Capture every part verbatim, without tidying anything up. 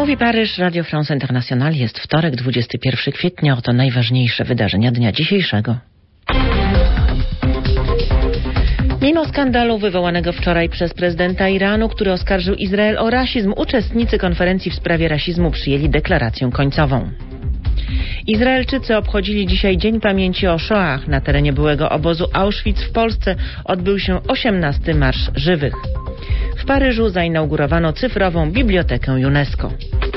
Mówi Paryż, Radio France International. Jest wtorek, dwudziestego pierwszego kwietnia. Oto najważniejsze wydarzenia dnia dzisiejszego. Mimo skandalu wywołanego wczoraj przez prezydenta Iranu, który oskarżył Izrael o rasizm, uczestnicy konferencji w sprawie rasizmu przyjęli deklarację końcową. Izraelczycy obchodzili dzisiaj Dzień Pamięci o Shoah. Na terenie byłego obozu Auschwitz w Polsce odbył się osiemnasty Marsz Żywych. W Paryżu zainaugurowano cyfrową bibliotekę UNESCO.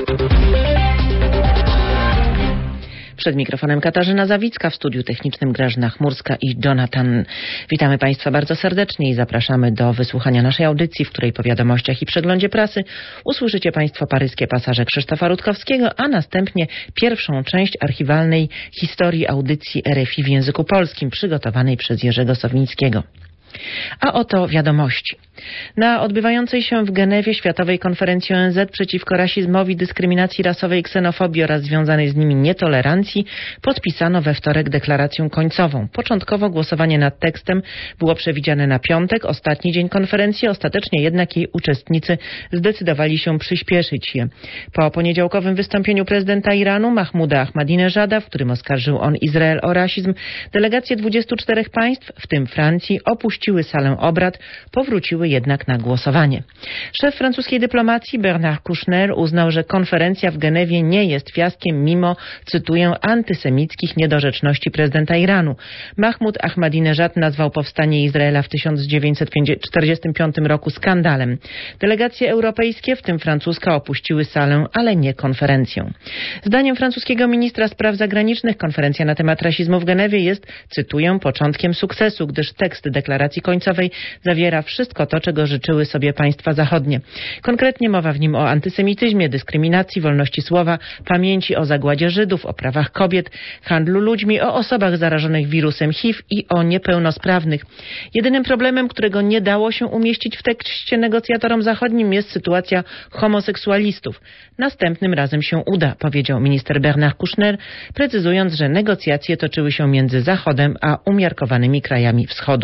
Przed mikrofonem Katarzyna Zawicka, w studiu technicznym Grażyna Chmurska i Jonathan. Witamy Państwa bardzo serdecznie i zapraszamy do wysłuchania naszej audycji, w której po wiadomościach i przeglądzie prasy usłyszycie Państwo paryskie pasaże Krzysztofa Rutkowskiego, a następnie pierwszą część archiwalnej historii audycji R F I w języku polskim, przygotowanej przez Jerzego Sowińskiego. A oto wiadomości. Na odbywającej się w Genewie Światowej Konferencji O N Z przeciwko rasizmowi, dyskryminacji rasowej, ksenofobii oraz związanej z nimi nietolerancji podpisano we wtorek deklarację końcową. Początkowo głosowanie nad tekstem było przewidziane na piątek, ostatni dzień konferencji, ostatecznie jednak jej uczestnicy zdecydowali się przyspieszyć je. Po poniedziałkowym wystąpieniu prezydenta Iranu Mahmuda Ahmadinejada, w którym oskarżył on Izrael o rasizm, delegacje dwudziestu czterech państw, w tym Francji, opuściły salę obrad, powróciły jednak na głosowanie. Szef francuskiej dyplomacji Bernard Kouchner uznał, że konferencja w Genewie nie jest fiaskiem mimo, cytuję, antysemickich niedorzeczności prezydenta Iranu. Mahmud Ahmadinejad nazwał powstanie Izraela w tysiąc dziewięćset czterdziestym piątym roku skandalem. Delegacje europejskie, w tym francuska, opuściły salę, ale nie konferencję. Zdaniem francuskiego ministra spraw zagranicznych konferencja na temat rasizmu w Genewie jest, cytuję, początkiem sukcesu, gdyż tekst deklaracji końcowej zawiera wszystko to, czego życzyły sobie państwa zachodnie. Konkretnie mowa w nim o antysemityzmie, dyskryminacji, wolności słowa, pamięci o zagładzie Żydów, o prawach kobiet, handlu ludźmi, o osobach zarażonych wirusem H I V i o niepełnosprawnych. Jedynym problemem, którego nie dało się umieścić w tekście negocjatorom zachodnim, jest sytuacja homoseksualistów. Następnym razem się uda, powiedział minister Bernard Kouchner, precyzując, że negocjacje toczyły się między Zachodem a umiarkowanymi krajami Wschodu.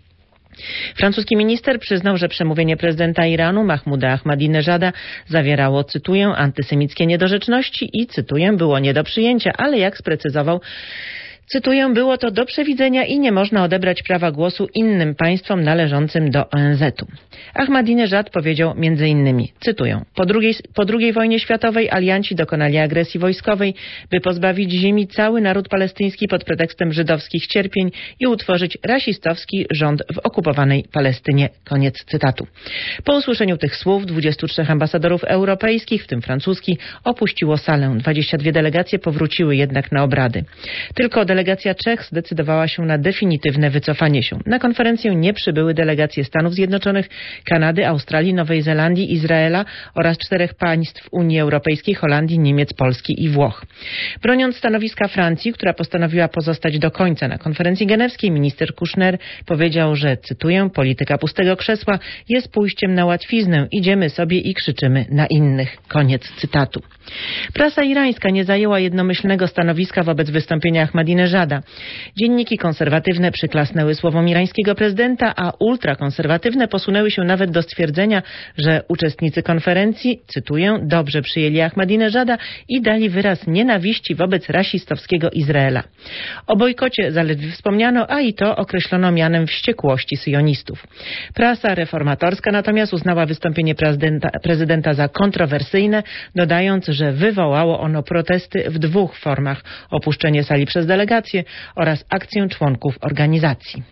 Francuski minister przyznał, że przemówienie prezydenta Iranu Mahmuda Ahmadinejada zawierało, cytuję, antysemickie niedorzeczności i, cytuję, było nie do przyjęcia, ale jak sprecyzował, cytuję, było to do przewidzenia i nie można odebrać prawa głosu innym państwom należącym do O N Z u. Ahmadinejad powiedział między innymi, cytuję, po drugiej, po drugiej wojnie światowej alianci dokonali agresji wojskowej, by pozbawić ziemi cały naród palestyński pod pretekstem żydowskich cierpień i utworzyć rasistowski rząd w okupowanej Palestynie. Koniec cytatu. Po usłyszeniu tych słów dwudziestu trzech ambasadorów europejskich, w tym francuski, opuściło salę. dwadzieścia dwie delegacje powróciły jednak na obrady. Tylko delegacja Czech zdecydowała się na definitywne wycofanie się. Na konferencję nie przybyły delegacje Stanów Zjednoczonych, Kanady, Australii, Nowej Zelandii, Izraela oraz czterech państw Unii Europejskiej, Holandii, Niemiec, Polski i Włoch. Broniąc stanowiska Francji, która postanowiła pozostać do końca na konferencji genewskiej, minister Kouchner powiedział, że, cytuję, polityka pustego krzesła jest pójściem na łatwiznę, idziemy sobie i krzyczymy na innych. Koniec cytatu. Prasa irańska nie zajęła jednomyślnego stanowiska wobec wystąpienia Ahmadinejada. Dzienniki konserwatywne przyklasnęły słowom irańskiego prezydenta, a ultrakonserwatywne posunęły się nawet do stwierdzenia, że uczestnicy konferencji, cytuję, dobrze przyjęli Ahmadinejada i dali wyraz nienawiści wobec rasistowskiego Izraela. O bojkocie zaledwie wspomniano, a i to określono mianem wściekłości syjonistów. Prasa reformatorska natomiast uznała wystąpienie prezydenta, prezydenta za kontrowersyjne, dodając, że wywołało ono protesty w dwóch formach: opuszczenie sali przez delegację oraz akcję członków organizacji.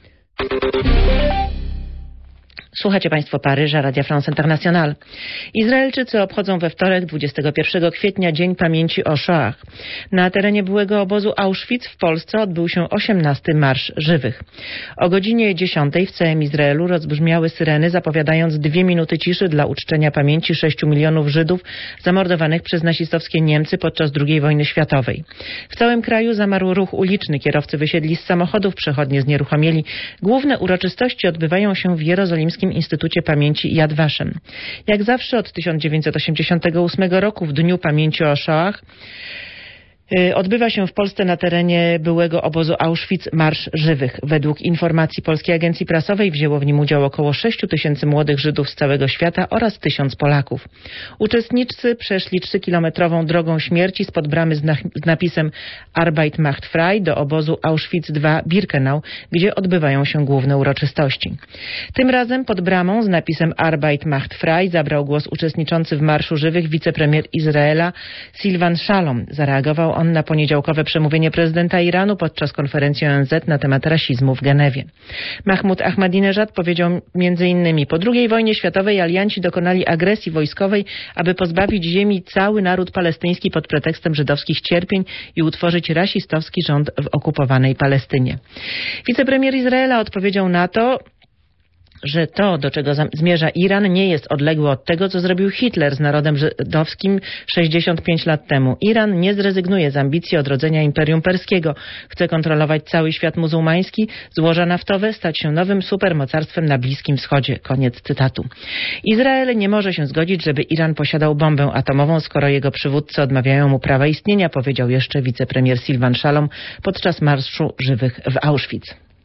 Słuchacie Państwo Paryża, Radio France International. Izraelczycy obchodzą we wtorek, dwudziestego pierwszego kwietnia, Dzień Pamięci o Shoah. Na terenie byłego obozu Auschwitz w Polsce odbył się osiemnasty Marsz Żywych. O godzinie dziesiątej w całym Izraelu rozbrzmiały syreny, zapowiadając dwie minuty ciszy dla uczczenia pamięci sześciu milionów Żydów zamordowanych przez nazistowskie Niemcy podczas drugiej wojny światowej. W całym kraju zamarł ruch uliczny. Kierowcy wysiedli z samochodów, przechodnie znieruchomieli. Główne uroczystości odbywają się w jerozolimskim Instytucie Pamięci Yad Vashem. Jak zawsze od tysiąc dziewięćset osiemdziesiątego ósmego roku, w Dniu Pamięci o Shoah, Odbywa się w Polsce na terenie byłego obozu Auschwitz Marsz Żywych. Według informacji Polskiej Agencji Prasowej wzięło w nim udział około sześć tysięcy młodych Żydów z całego świata oraz tysiąc Polaków. Uczestnicy przeszli trzykilometrową drogą śmierci spod bramy z, na- z napisem Arbeit macht frei do obozu Auschwitz dwa Birkenau, gdzie odbywają się główne uroczystości. Tym razem pod bramą z napisem Arbeit macht frei zabrał głos uczestniczący w Marszu Żywych wicepremier Izraela Silvan Shalom. Zareagował on na poniedziałkowe przemówienie prezydenta Iranu podczas konferencji O N Z na temat rasizmu w Genewie. Mahmud Ahmadinejad powiedział między innymi: po drugiej wojnie światowej alianci dokonali agresji wojskowej, aby pozbawić ziemi cały naród palestyński pod pretekstem żydowskich cierpień i utworzyć rasistowski rząd w okupowanej Palestynie. Wicepremier Izraela odpowiedział na to, że to, do czego zmierza Iran, nie jest odległe od tego, co zrobił Hitler z narodem żydowskim sześćdziesiąt pięć lat temu. Iran nie zrezygnuje z ambicji odrodzenia Imperium Perskiego. Chce kontrolować cały świat muzułmański, złoża naftowe, stać się nowym supermocarstwem na Bliskim Wschodzie. Koniec cytatu. Izrael nie może się zgodzić, żeby Iran posiadał bombę atomową, skoro jego przywódcy odmawiają mu prawa istnienia, powiedział jeszcze wicepremier Silvan Shalom podczas Marszu Żywych w Auschwitz.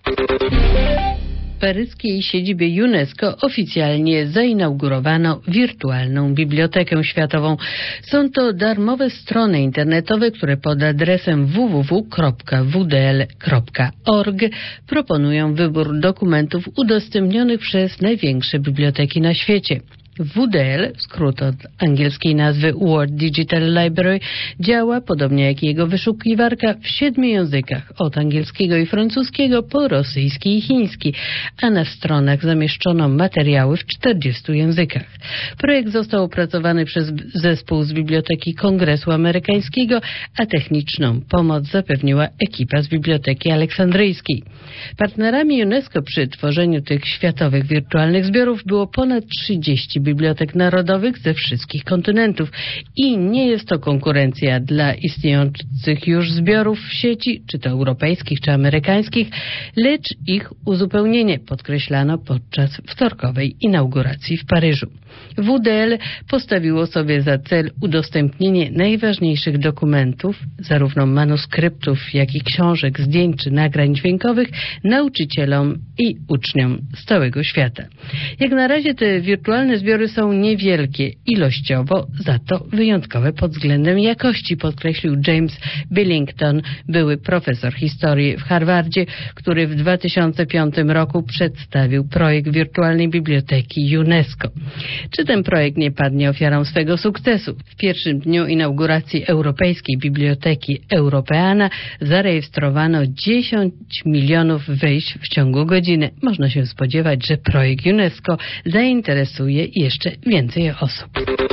W paryskiej siedzibie UNESCO oficjalnie zainaugurowano wirtualną bibliotekę światową. Są to darmowe strony internetowe, które pod adresem w w w kropka w d l kropka org proponują wybór dokumentów udostępnionych przez największe biblioteki na świecie. W D L, skrót od angielskiej nazwy World Digital Library, działa, podobnie jak jego wyszukiwarka, w siedmiu językach, od angielskiego i francuskiego po rosyjski i chiński, a na stronach zamieszczono materiały w czterdziestu językach. Projekt został opracowany przez zespół z Biblioteki Kongresu Amerykańskiego, a techniczną pomoc zapewniła ekipa z Biblioteki Aleksandryjskiej. Partnerami UNESCO przy tworzeniu tych światowych wirtualnych zbiorów było ponad trzydzieści bibliotek narodowych ze wszystkich kontynentów i nie jest to konkurencja dla istniejących już zbiorów w sieci, czy to europejskich, czy amerykańskich, lecz ich uzupełnienie, podkreślano podczas wtorkowej inauguracji w Paryżu. W D L postawiło sobie za cel udostępnienie najważniejszych dokumentów, zarówno manuskryptów, jak i książek, zdjęć czy nagrań dźwiękowych, nauczycielom i uczniom z całego świata. Jak na razie te wirtualne zbiory są niewielkie ilościowo, za to wyjątkowe pod względem jakości, podkreślił James Billington, były profesor historii w Harvardzie, który w dwa tysiące piątym roku przedstawił projekt wirtualnej biblioteki UNESCO. Czy ten projekt nie padnie ofiarą swego sukcesu? W pierwszym dniu inauguracji Europejskiej Biblioteki Europeana zarejestrowano dziesięć milionów wejść w ciągu godziny. Można się spodziewać, że projekt UNESCO zainteresuje jeszcze więcej osób.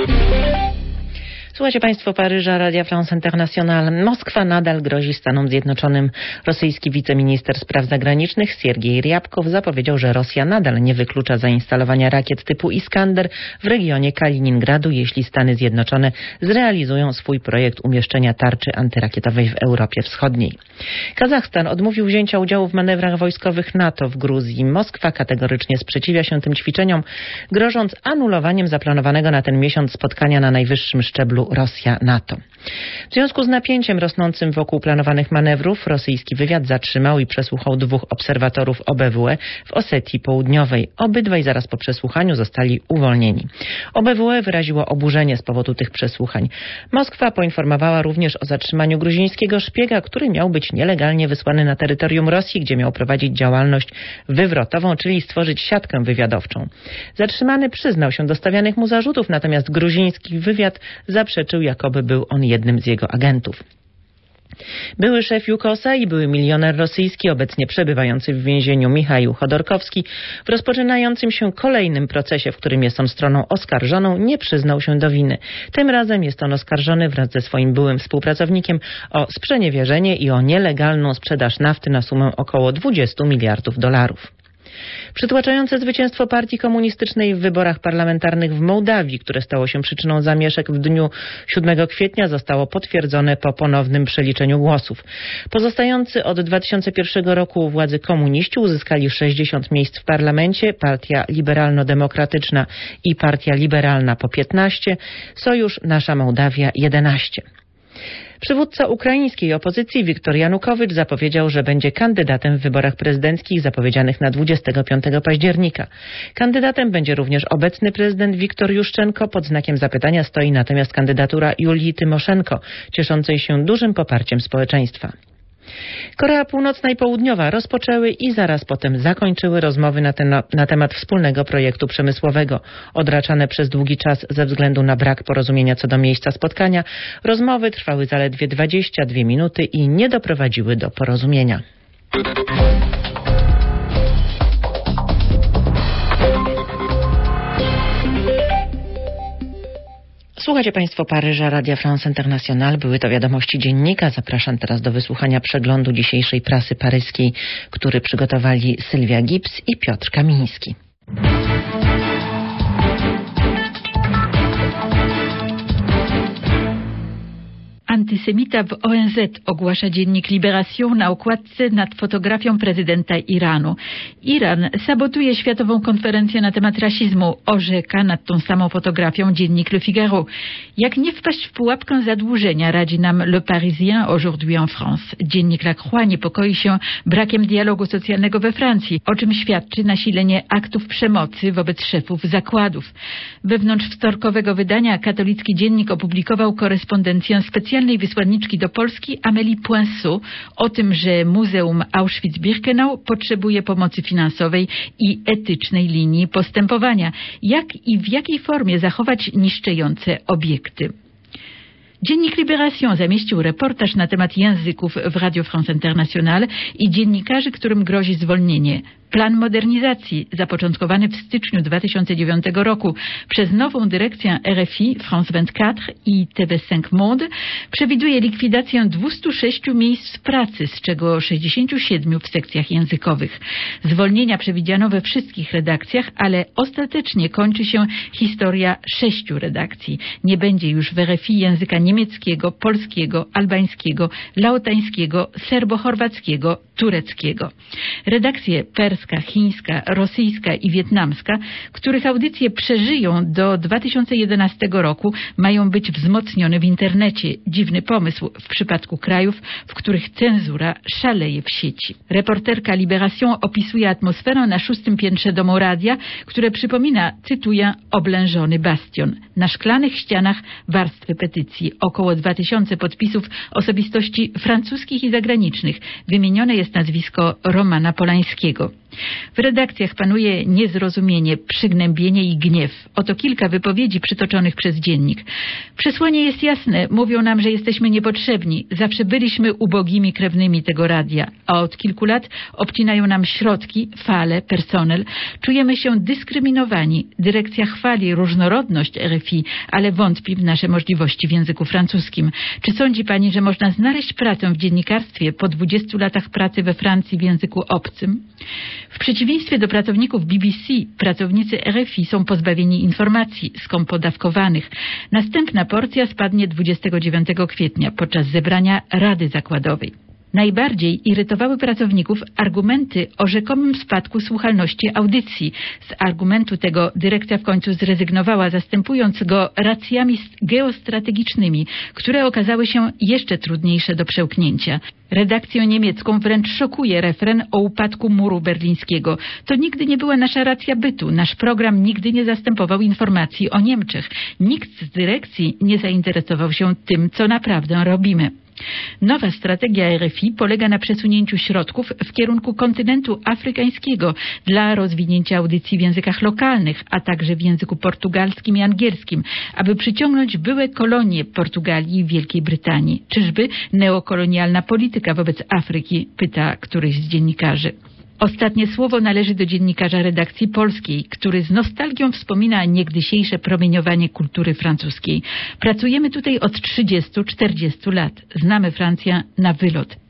Słuchajcie Państwo Paryża, Radia France International. Moskwa nadal grozi Stanom Zjednoczonym. Rosyjski wiceminister spraw zagranicznych Siergiej Ryabkow zapowiedział, że Rosja nadal nie wyklucza zainstalowania rakiet typu Iskander w regionie Kaliningradu, jeśli Stany Zjednoczone zrealizują swój projekt umieszczenia tarczy antyrakietowej w Europie Wschodniej. Kazachstan odmówił wzięcia udziału w manewrach wojskowych NATO w Gruzji. Moskwa kategorycznie sprzeciwia się tym ćwiczeniom, grożąc anulowaniem zaplanowanego na ten miesiąc spotkania na najwyższym szczeblu Rosja-NATO. W związku z napięciem rosnącym wokół planowanych manewrów rosyjski wywiad zatrzymał i przesłuchał dwóch obserwatorów O B W E w Osetii Południowej. Obydwaj zaraz po przesłuchaniu zostali uwolnieni. O B W E wyraziło oburzenie z powodu tych przesłuchań. Moskwa poinformowała również o zatrzymaniu gruzińskiego szpiega, który miał być nielegalnie wysłany na terytorium Rosji, gdzie miał prowadzić działalność wywrotową, czyli stworzyć siatkę wywiadowczą. Zatrzymany przyznał się do stawianych mu zarzutów, natomiast gruziński wywiad zaprzeczył, jakoby był on jednym z jego agentów. Były szef Jukosa i były milioner rosyjski, obecnie przebywający w więzieniu Michał Chodorkowski, w rozpoczynającym się kolejnym procesie, w którym jest on stroną oskarżoną, nie przyznał się do winy. Tym razem jest on oskarżony wraz ze swoim byłym współpracownikiem o sprzeniewierzenie i o nielegalną sprzedaż nafty na sumę około dwudziestu miliardów dolarów. Przytłaczające zwycięstwo partii komunistycznej w wyborach parlamentarnych w Mołdawii, które stało się przyczyną zamieszek w dniu siódmego kwietnia, zostało potwierdzone po ponownym przeliczeniu głosów. Pozostający od dwa tysiące pierwszego roku u władzy komuniści uzyskali sześćdziesiąt miejsc w parlamencie, Partia Liberalno-Demokratyczna i Partia Liberalna po piętnaście, Sojusz Nasza Mołdawia jedenaście. Przywódca ukraińskiej opozycji Wiktor Janukowycz zapowiedział, że będzie kandydatem w wyborach prezydenckich zapowiedzianych na dwudziestego piątego października. Kandydatem będzie również obecny prezydent Wiktor Juszczenko. Pod znakiem zapytania stoi natomiast kandydatura Julii Tymoszenko, cieszącej się dużym poparciem społeczeństwa. Korea Północna i Południowa rozpoczęły i zaraz potem zakończyły rozmowy na, ten, na temat wspólnego projektu przemysłowego. Odraczane przez długi czas ze względu na brak porozumienia co do miejsca spotkania, rozmowy trwały zaledwie dwadzieścia dwie minuty i nie doprowadziły do porozumienia. Słuchacie Państwo Paryża, Radia France International. Były to wiadomości dziennika. Zapraszam teraz do wysłuchania przeglądu dzisiejszej prasy paryskiej, który przygotowali Sylwia Gibbs i Piotr Kamiński. Antysemita w O N Z, ogłasza dziennik Libération na okładce nad fotografią prezydenta Iranu. Iran sabotuje Światową Konferencję na temat rasizmu, orzeka nad tą samą fotografią dziennik Le Figaro. Jak nie wpaść w pułapkę zadłużenia, radzi nam Le Parisien aujourd'hui en France. Dziennik La Croix niepokoi się brakiem dialogu socjalnego we Francji, o czym świadczy nasilenie aktów przemocy wobec szefów zakładów. Wewnątrz wtorkowego wydania katolicki dziennik opublikował korespondencję specjalnej wysłanniczki do Polski Amélie Poinceau o tym, że Muzeum Auschwitz-Birkenau potrzebuje pomocy finansowej i etycznej linii postępowania. Jak i w jakiej formie zachować niszczące obiekty? Dziennik Libération zamieścił reportaż na temat języków w Radio France International i dziennikarzy, którym grozi zwolnienie. Plan modernizacji, zapoczątkowany w styczniu dwa tysiące dziewiątego roku przez nową dyrekcję R F I, France dwadzieścia cztery i T V pięć Monde, przewiduje likwidację dwustu sześciu miejsc pracy, z czego sześćdziesięciu siedmiu w sekcjach językowych. Zwolnienia przewidziano we wszystkich redakcjach, ale ostatecznie kończy się historia sześciu redakcji. Nie będzie już w R F I języka niemieckiego, polskiego, albańskiego, laotańskiego, serbo-chorwackiego, tureckiego. Redakcje perska, chińska, rosyjska i wietnamska, których audycje przeżyją do dwa tysiące jedenastego roku, mają być wzmocnione w internecie. Dziwny pomysł w przypadku krajów, w których cenzura szaleje w sieci. Reporterka Libération opisuje atmosferę na szóstym piętrze domu radia, które przypomina, cytuję, oblężony bastion. Na szklanych ścianach warstwy petycji. Około dwa tysiące podpisów osobistości francuskich i zagranicznych. Wymienione jest nazwisko Romana Polańskiego. W redakcjach panuje niezrozumienie, przygnębienie i gniew. Oto kilka wypowiedzi przytoczonych przez dziennik. Przesłanie jest jasne. Mówią nam, że jesteśmy niepotrzebni. Zawsze byliśmy ubogimi krewnymi tego radia, a od kilku lat obcinają nam środki, fale, personel. Czujemy się dyskryminowani. Dyrekcja chwali różnorodność R F I, ale wątpi w nasze możliwości w języku francuskim. Czy sądzi pani, że można znaleźć pracę w dziennikarstwie po dwudziestu latach pracy we Francji w języku obcym? W przeciwieństwie do pracowników B B C, pracownicy R F I są pozbawieni informacji, skąpo dawkowanych. Następna porcja spadnie dwudziestego dziewiątego kwietnia podczas zebrania Rady Zakładowej. Najbardziej irytowały pracowników argumenty o rzekomym spadku słuchalności audycji. Z argumentu tego dyrekcja w końcu zrezygnowała, zastępując go racjami geostrategicznymi, które okazały się jeszcze trudniejsze do przełknięcia. Redakcję niemiecką wręcz szokuje refren o upadku muru berlińskiego. To nigdy nie była nasza racja bytu. Nasz program nigdy nie zastępował informacji o Niemczech. Nikt z dyrekcji nie zainteresował się tym, co naprawdę robimy. Nowa strategia R F I polega na przesunięciu środków w kierunku kontynentu afrykańskiego dla rozwinięcia audycji w językach lokalnych, a także w języku portugalskim i angielskim, aby przyciągnąć były kolonie Portugalii i Wielkiej Brytanii. Czyżby neokolonialna polityka wobec Afryki? Pyta któryś z dziennikarzy. Ostatnie słowo należy do dziennikarza redakcji polskiej, który z nostalgią wspomina niegdysiejsze promieniowanie kultury francuskiej. Pracujemy tutaj od trzydziestu czterdziestu lat. Znamy Francję na wylot.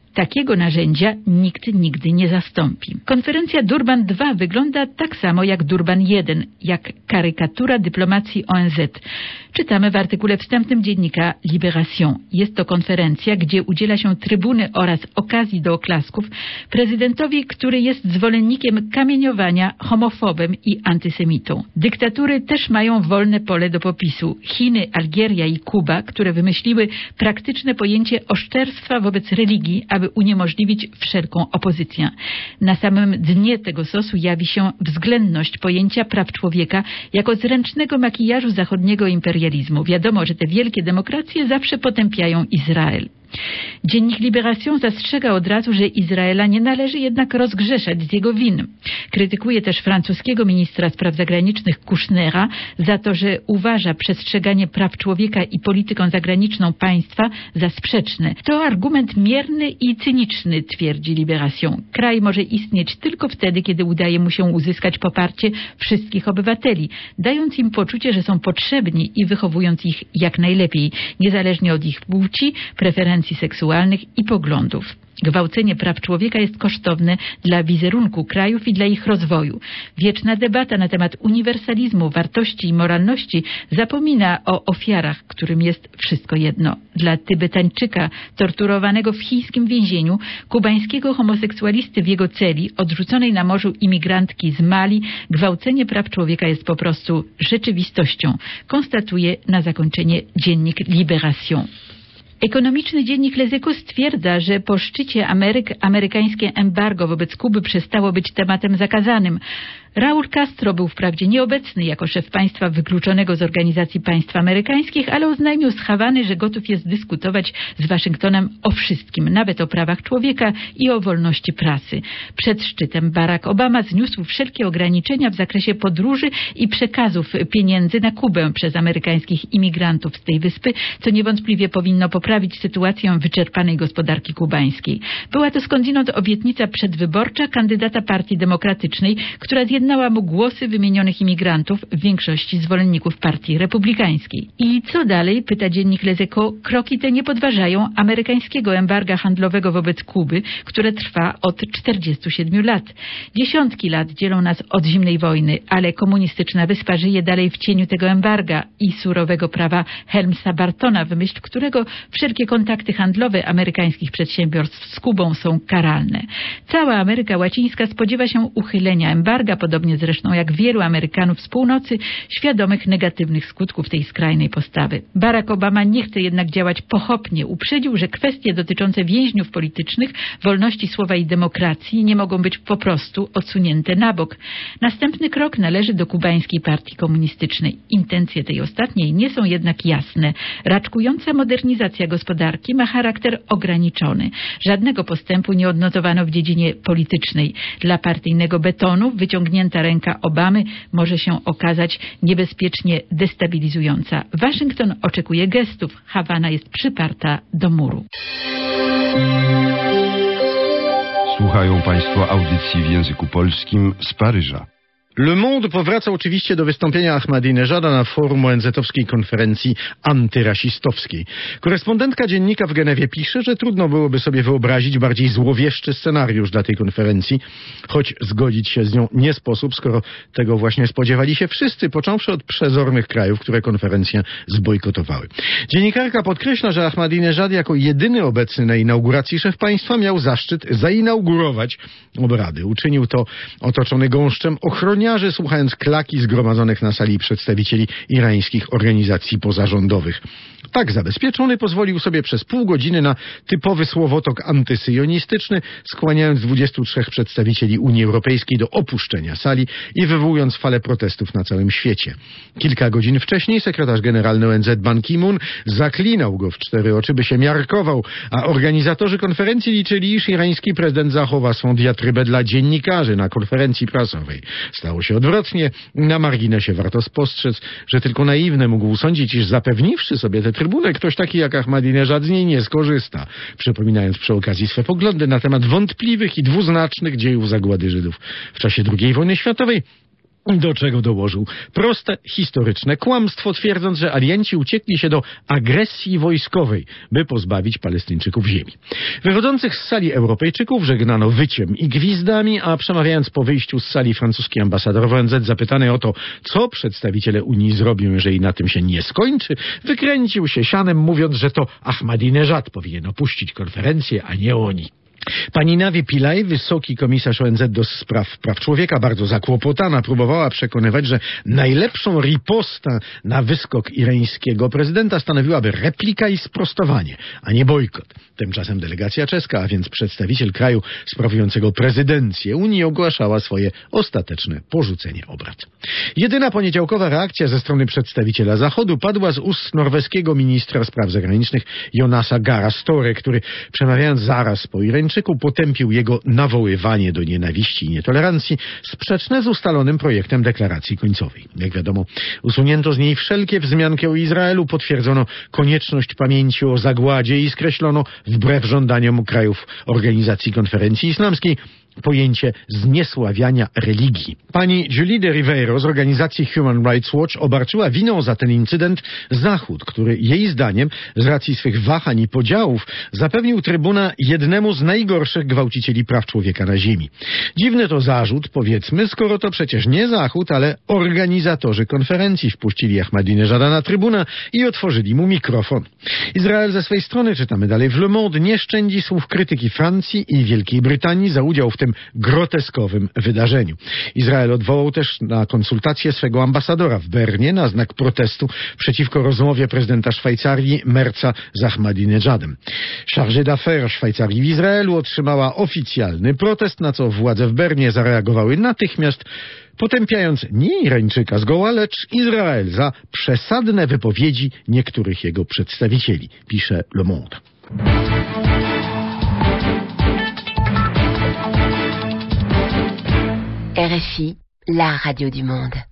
Takiego narzędzia nikt nigdy nie zastąpi. Konferencja Durban dwa wygląda tak samo jak Durban jeden, jak karykatura dyplomacji O N Z. Czytamy w artykule wstępnym dziennika Libération. Jest to konferencja, gdzie udziela się trybuny oraz okazji do oklasków prezydentowi, który jest zwolennikiem kamieniowania, homofobem i antysemitą. Dyktatury też mają wolne pole do popisu. Chiny, Algieria i Kuba, które wymyśliły praktyczne pojęcie oszczerstwa wobec religii, aby uniemożliwić wszelką opozycję. Na samym dnie tego sosu jawi się względność pojęcia praw człowieka jako zręcznego makijażu zachodniego imperializmu. Wiadomo, że te wielkie demokracje zawsze potępiają Izrael. Dziennik Libération zastrzega od razu, że Izraela nie należy jednak rozgrzeszać z jego win. Krytykuje też francuskiego ministra spraw zagranicznych Kouchnera za to, że uważa przestrzeganie praw człowieka i polityką zagraniczną państwa za sprzeczne. To argument mierny i cyniczny, twierdzi Libération. Kraj może istnieć tylko wtedy, kiedy udaje mu się uzyskać poparcie wszystkich obywateli, dając im poczucie, że są potrzebni i wychowując ich jak najlepiej, niezależnie od ich płci, preferencji seksualnych i poglądów. Gwałcenie praw człowieka jest kosztowne dla wizerunku krajów i dla ich rozwoju. Wieczna debata na temat uniwersalizmu, wartości i moralności zapomina o ofiarach, którym jest wszystko jedno. Dla Tybetańczyka torturowanego w chińskim więzieniu, kubańskiego homoseksualisty w jego celi, odrzuconej na morzu imigrantki z Mali, gwałcenie praw człowieka jest po prostu rzeczywistością, konstatuje na zakończenie dziennik Libération. Ekonomiczny dziennik Les Echos stwierdza, że po szczycie Ameryk amerykańskie embargo wobec Kuby przestało być tematem zakazanym. Raúl Castro był wprawdzie nieobecny jako szef państwa wykluczonego z Organizacji Państw Amerykańskich, ale oznajmił z Hawany, że gotów jest dyskutować z Waszyngtonem o wszystkim, nawet o prawach człowieka i o wolności prasy. Przed szczytem Barack Obama zniósł wszelkie ograniczenia w zakresie podróży i przekazów pieniędzy na Kubę przez amerykańskich imigrantów z tej wyspy, co niewątpliwie powinno poprawić sytuację wyczerpanej gospodarki kubańskiej. Była to skądinąd obietnica przedwyborcza kandydata Partii Demokratycznej, która zjednała mu głosy wymienionych imigrantów, w większości zwolenników Partii Republikańskiej. I co dalej, pyta dziennik Les Echos, kroki te nie podważają amerykańskiego embarga handlowego wobec Kuby, które trwa od czterdziestu siedmiu lat. Dziesiątki lat dzielą nas od zimnej wojny, ale komunistyczna wyspa żyje dalej w cieniu tego embarga i surowego prawa Helmsa Bartona, w myśl którego wszelkie kontakty handlowe amerykańskich przedsiębiorstw z Kubą są karalne. Cała Ameryka Łacińska spodziewa się uchylenia embarga, podobnie zresztą jak wielu Amerykanów z północy, świadomych negatywnych skutków tej skrajnej postawy. Barack Obama nie chce jednak działać pochopnie. Uprzedził, że kwestie dotyczące więźniów politycznych, wolności słowa i demokracji nie mogą być po prostu odsunięte na bok. Następny krok należy do kubańskiej partii komunistycznej. Intencje tej ostatniej nie są jednak jasne. Raczkująca modernizacja gospodarki ma charakter ograniczony. Żadnego postępu nie odnotowano w dziedzinie politycznej. Dla partyjnego betonu wyciągnięta ręka Obamy może się okazać niebezpiecznie destabilizująca. Waszyngton oczekuje gestów. Hawana jest przyparta do muru. Słuchają Państwo audycji w języku polskim z Paryża. Le Monde powraca oczywiście do wystąpienia Ahmadinejada na forum O N Z-owskiej konferencji antyrasistowskiej. Korespondentka dziennika w Genewie pisze, że trudno byłoby sobie wyobrazić bardziej złowieszczy scenariusz dla tej konferencji, choć zgodzić się z nią nie sposób, skoro tego właśnie spodziewali się wszyscy, począwszy od przezornych krajów, które konferencję zbojkotowały. Dziennikarka podkreśla, że Ahmadinejad jako jedyny obecny na inauguracji szef państwa miał zaszczyt zainaugurować obrady. Uczynił to otoczony gąszczem ochroniarzy, słuchając klaki zgromadzonych na sali przedstawicieli irańskich organizacji pozarządowych. Tak zabezpieczony pozwolił sobie przez pół godziny na typowy słowotok antysyjonistyczny, skłaniając dwudziestu trzech przedstawicieli Unii Europejskiej do opuszczenia sali i wywołując falę protestów na całym świecie. Kilka godzin wcześniej sekretarz generalny O N Z Ban Ki-moon zaklinał go w cztery oczy, by się miarkował, a organizatorzy konferencji liczyli, iż irański prezydent zachowa swą diatrybę dla dziennikarzy na konferencji prasowej. Stało się odwrotnie. Na marginesie warto spostrzec, że tylko naiwny mógł sądzić, iż zapewniwszy sobie tę trybunę, ktoś taki jak Ahmadinejad z niej nie skorzysta, przypominając przy okazji swe poglądy na temat wątpliwych i dwuznacznych dziejów zagłady Żydów w czasie drugiej wojny światowej Do czego dołożył proste, historyczne kłamstwo, twierdząc, że alianci uciekli się do agresji wojskowej, by pozbawić Palestyńczyków ziemi. Wychodzących z sali Europejczyków żegnano wyciem i gwizdami, a przemawiając po wyjściu z sali francuski ambasador w O N Z zapytany o to, co przedstawiciele Unii zrobią, jeżeli na tym się nie skończy, wykręcił się sianem, mówiąc, że to Ahmadinejad powinien opuścić konferencję, a nie oni. Pani Navi Pillay, wysoki komisarz O N Z do spraw praw człowieka, bardzo zakłopotana, próbowała przekonywać, że najlepszą ripostę na wyskok irańskiego prezydenta stanowiłaby replika i sprostowanie, a nie bojkot. Tymczasem delegacja czeska, a więc przedstawiciel kraju sprawującego prezydencję Unii, ogłaszała swoje ostateczne porzucenie obrad. Jedyna poniedziałkowa reakcja ze strony przedstawiciela Zachodu padła z ust norweskiego ministra spraw zagranicznych Jonasa Gahr Støre, który przemawiając zaraz po Irańczyku potępił jego nawoływanie do nienawiści i nietolerancji sprzeczne z ustalonym projektem deklaracji końcowej. Jak wiadomo, usunięto z niej wszelkie wzmianki o Izraelu, potwierdzono konieczność pamięci o zagładzie i skreślono, wbrew żądaniom krajów Organizacji Konferencji Islamskiej, pojęcie zniesławiania religii. Pani Julie de Ribeiro z organizacji Human Rights Watch obarczyła winą za ten incydent Zachód, który jej zdaniem z racji swych wahań i podziałów zapewnił trybuna jednemu z najgorszych gwałcicieli praw człowieka na ziemi. Dziwny to zarzut, powiedzmy, skoro to przecież nie Zachód, ale organizatorzy konferencji wpuścili Ahmadinejada na trybunę i otworzyli mu mikrofon. Izrael ze swej strony, czytamy dalej w Le Monde, nie szczędzi słów krytyki Francji i Wielkiej Brytanii za udział w tym groteskowym wydarzeniu. Izrael odwołał też na konsultację swego ambasadora w Bernie na znak protestu przeciwko rozmowie prezydenta Szwajcarii Merza z Ahmadinejadem. Chargée d'affaires Szwajcarii w Izraelu otrzymała oficjalny protest, na co władze w Bernie zareagowały natychmiast, potępiając nie Irańczyka zgoła, lecz Izrael za przesadne wypowiedzi niektórych jego przedstawicieli, pisze Le Monde. R F I, la radio du monde.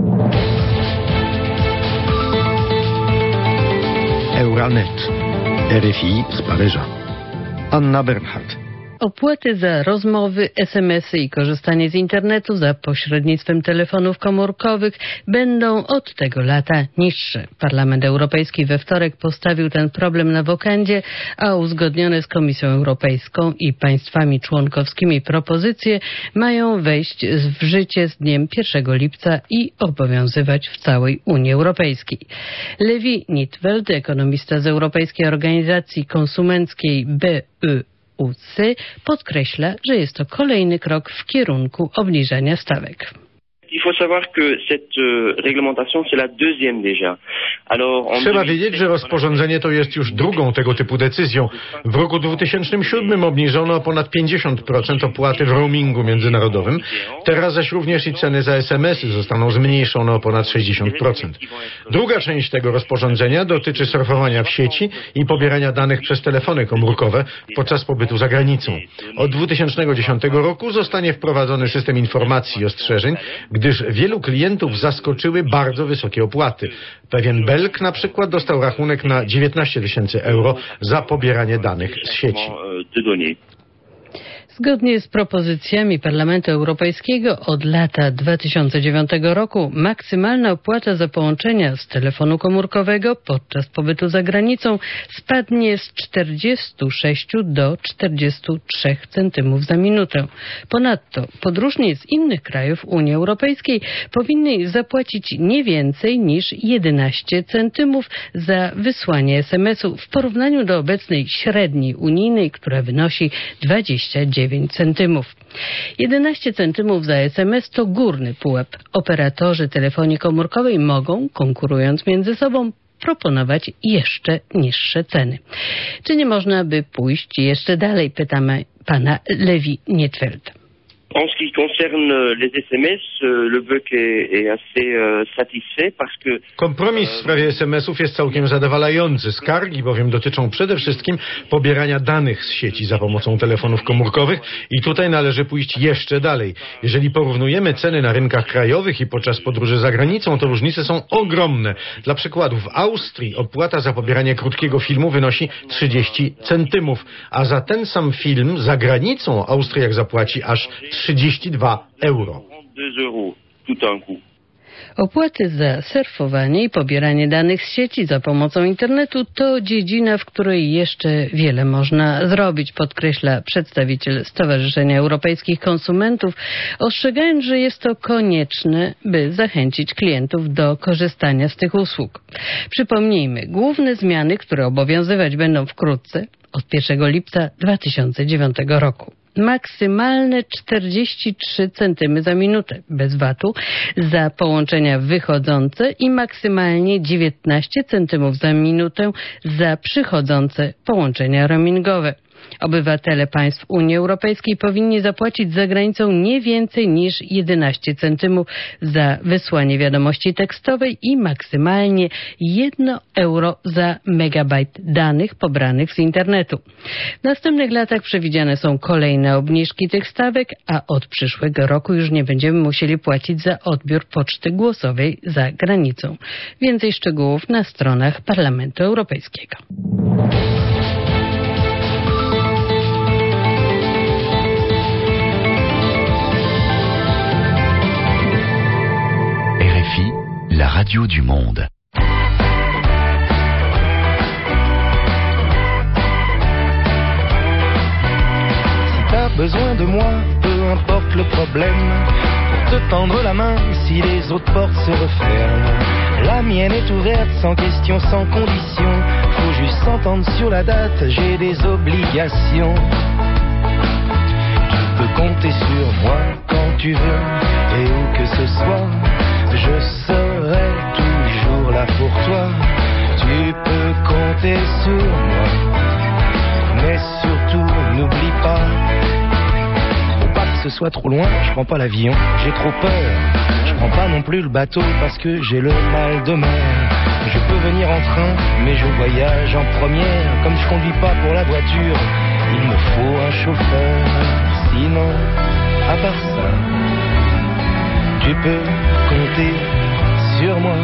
Euranet, R F I z Paryża. Anna Bernhardt. Opłaty za rozmowy, es em esy i korzystanie z internetu za pośrednictwem telefonów komórkowych będą od tego lata niższe. Parlament Europejski we wtorek postawił ten problem na wokandzie, a uzgodnione z Komisją Europejską i państwami członkowskimi propozycje mają wejść w życie z dniem pierwszego lipca i obowiązywać w całej Unii Europejskiej. Levi Nitveld, ekonomista z Europejskiej Organizacji Konsumenckiej B E U C, podkreśla, że jest to kolejny krok w kierunku obniżania stawek. Il faut savoir que cette réglementation, c'est la deuxième déjà. Alors, Trzeba wiedzieć, że rozporządzenie to jest już drugą tego typu decyzją. W roku dwa tysiące siódmym obniżono o ponad pięćdziesiąt procent opłaty w roamingu międzynarodowym. Teraz zaś również i ceny za es em esy zostaną zmniejszone o ponad sześćdziesiąt procent. Druga część tego rozporządzenia dotyczy surfowania w sieci i pobierania danych przez telefony komórkowe podczas pobytu za granicą. Od dwa tysiące dziesiątego roku zostanie wprowadzony system informacji i ostrzeżeń, gdyż wielu klientów zaskoczyły bardzo wysokie opłaty. Pewien Belg na przykład dostał rachunek na dziewiętnaście tysięcy euro za pobieranie danych z sieci. Zgodnie z propozycjami Parlamentu Europejskiego od lata dwa tysiące dziewiątego roku maksymalna opłata za połączenia z telefonu komórkowego podczas pobytu za granicą spadnie z czterdziestu sześciu do czterdziestu trzech centymów za minutę. Ponadto podróżni z innych krajów Unii Europejskiej powinny zapłacić nie więcej niż jedenaście centymów za wysłanie es em esu w porównaniu do obecnej średniej unijnej, która wynosi dwadzieścia dziewięć centymów. jedenaście centymów za es em es to górny pułap. Operatorzy telefonii komórkowej mogą, konkurując między sobą, proponować jeszcze niższe ceny. Czy nie można by pójść jeszcze dalej? Pytamy pana Levi Nitveld. En ce qui concerne les es em es, le B E C est, est assez satisfait parce que... Kompromis w sprawie es em esów jest całkiem zadowalający. Skargi bowiem dotyczą przede wszystkim pobierania danych z sieci za pomocą telefonów komórkowych i tutaj należy pójść jeszcze dalej. Jeżeli porównujemy ceny na rynkach krajowych i podczas podróży za granicą, to różnice są ogromne. Dla przykładu w Austrii opłata za pobieranie krótkiego filmu wynosi trzydzieści centymów, a za ten sam film za granicą Austriak zapłaci aż trzydzieści dwa euro. tout un coup. Opłaty za surfowanie i pobieranie danych z sieci za pomocą internetu to dziedzina, w której jeszcze wiele można zrobić, podkreśla przedstawiciel Stowarzyszenia Europejskich Konsumentów, ostrzegając, że jest to konieczne, by zachęcić klientów do korzystania z tych usług. Przypomnijmy, główne zmiany, które obowiązywać będą wkrótce, od pierwszego lipca dwa tysiące dziewiątego roku. Maksymalne czterdzieści trzy centymy za minutę bez vatu za połączenia wychodzące i maksymalnie dziewiętnaście centymów za minutę za przychodzące połączenia roamingowe. Obywatele państw Unii Europejskiej powinni zapłacić za granicą nie więcej niż jedenaście centymów za wysłanie wiadomości tekstowej i maksymalnie jedno euro za megabajt danych pobranych z internetu. W następnych latach przewidziane są kolejne obniżki tych stawek, a od przyszłego roku już nie będziemy musieli płacić za odbiór poczty głosowej za granicą. Więcej szczegółów na stronach Parlamentu Europejskiego. La radio du monde. Si t'as besoin de moi, peu importe le problème, pour te tendre la main si les autres portes se referment. La mienne est ouverte sans question, sans condition. Faut juste s'entendre sur la date, j'ai des obligations. Tu peux compter sur moi quand tu veux et où que ce soit. Je serai toujours là pour toi. Tu peux compter sur moi. Mais surtout, n'oublie pas, faut pas que ce soit trop loin. Je prends pas l'avion, j'ai trop peur. Je prends pas non plus le bateau parce que j'ai le mal de mer. Je peux venir en train, mais je voyage en première. Comme je conduis pas pour la voiture, il me faut un chauffeur. Sinon, à part ça, tu peux compter sur moi.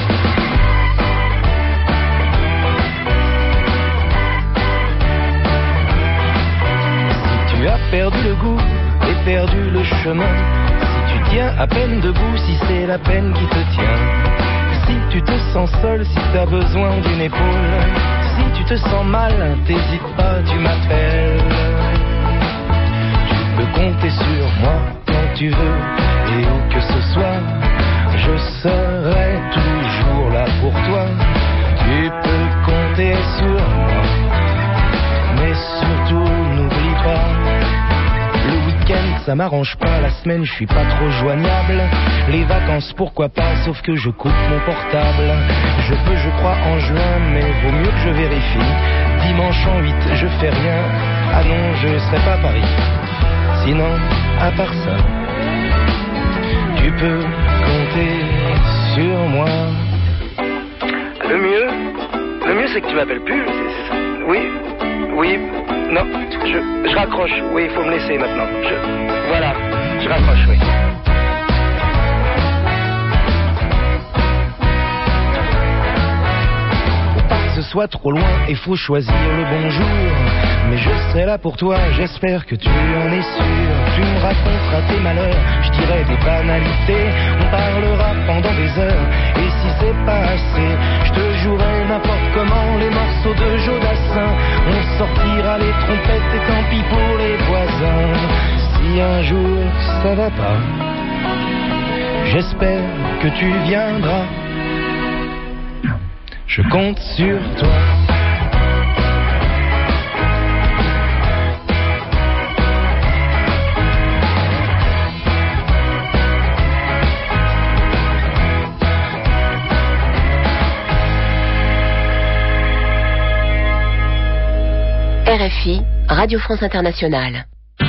Si tu as perdu le goût et perdu le chemin, si tu tiens à peine debout, si c'est la peine qui te tient, si tu te sens seul, si t'as besoin d'une épaule, si tu te sens mal, t'hésites pas, tu m'appelles. Tu peux compter sur moi quand tu veux et où que ce soit, je serai toujours là pour toi. Tu peux compter sur moi, mais surtout n'oublie pas, le week-end ça m'arrange pas, la semaine je suis pas trop joignable, les vacances pourquoi pas, sauf que je coupe mon portable. Je peux, je crois en juin, mais vaut mieux que je vérifie. Dimanche en huit, je fais rien, ah non je serai pas à Paris. Sinon, à part ça, tu peux compter sur moi. Le mieux, le mieux c'est que tu m'appelles plus, c'est, c'est ça. Oui, oui, non, je, je raccroche. Oui, il faut me laisser maintenant. Je, voilà, je raccroche, oui. Faut pas que ce soit trop loin et faut choisir le bon jour. Mais je serai là pour toi, j'espère que tu en es sûr. Tu me raconteras tes malheurs, je dirai des banalités. On parlera pendant des heures, et si c'est pas assez, je te jouerai n'importe comment les morceaux de Jodassin. On sortira les trompettes et tant pis pour les voisins. Si un jour ça va pas, j'espère que tu viendras. Je compte sur toi. R F I, Radio France Internationale.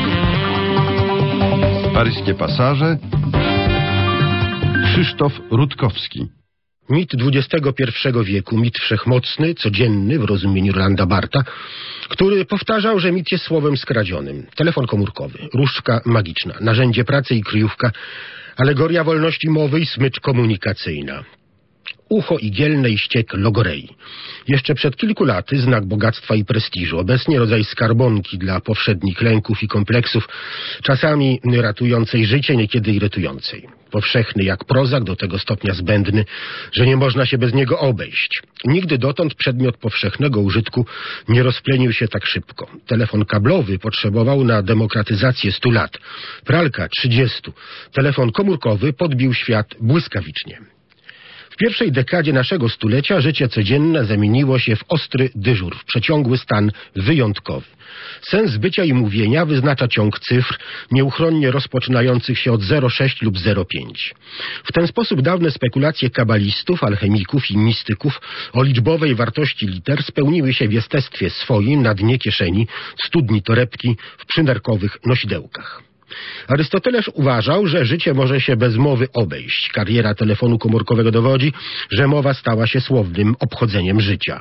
Paryskie pasaże. Krzysztof Rutkowski. Mit dwudziestego pierwszego wieku, mit wszechmocny, codzienny w rozumieniu Rolanda Bartha, który powtarzał, że mit jest słowem skradzionym. Telefon komórkowy, różdżka magiczna, narzędzie pracy i kryjówka, alegoria wolności mowy i smycz komunikacyjna. ucho igielne i ściek logorei. Jeszcze przed kilku laty znak bogactwa i prestiżu, obecnie rodzaj skarbonki dla powszednich lęków i kompleksów, czasami ratującej życie, niekiedy irytującej. Powszechny jak prozak, do tego stopnia zbędny, że nie można się bez niego obejść. Nigdy dotąd przedmiot powszechnego użytku nie rozplenił się tak szybko. Telefon kablowy potrzebował na demokratyzację stu lat, pralka trzydziestu, telefon komórkowy podbił świat błyskawicznie. W pierwszej dekadzie naszego stulecia życie codzienne zamieniło się w ostry dyżur, w przeciągły stan wyjątkowy. Sens bycia i mówienia wyznacza ciąg cyfr, nieuchronnie rozpoczynających się od zero przecinek sześć lub zero przecinek pięć. W ten sposób dawne spekulacje kabalistów, alchemików i mistyków o liczbowej wartości liter spełniły się w jestestwie swoim na dnie kieszeni, w studni torebki, w przynerkowych nosidełkach. Arystoteles uważał, że życie może się bez mowy obejść. Kariera telefonu komórkowego dowodzi, że mowa stała się słownym obchodzeniem życia.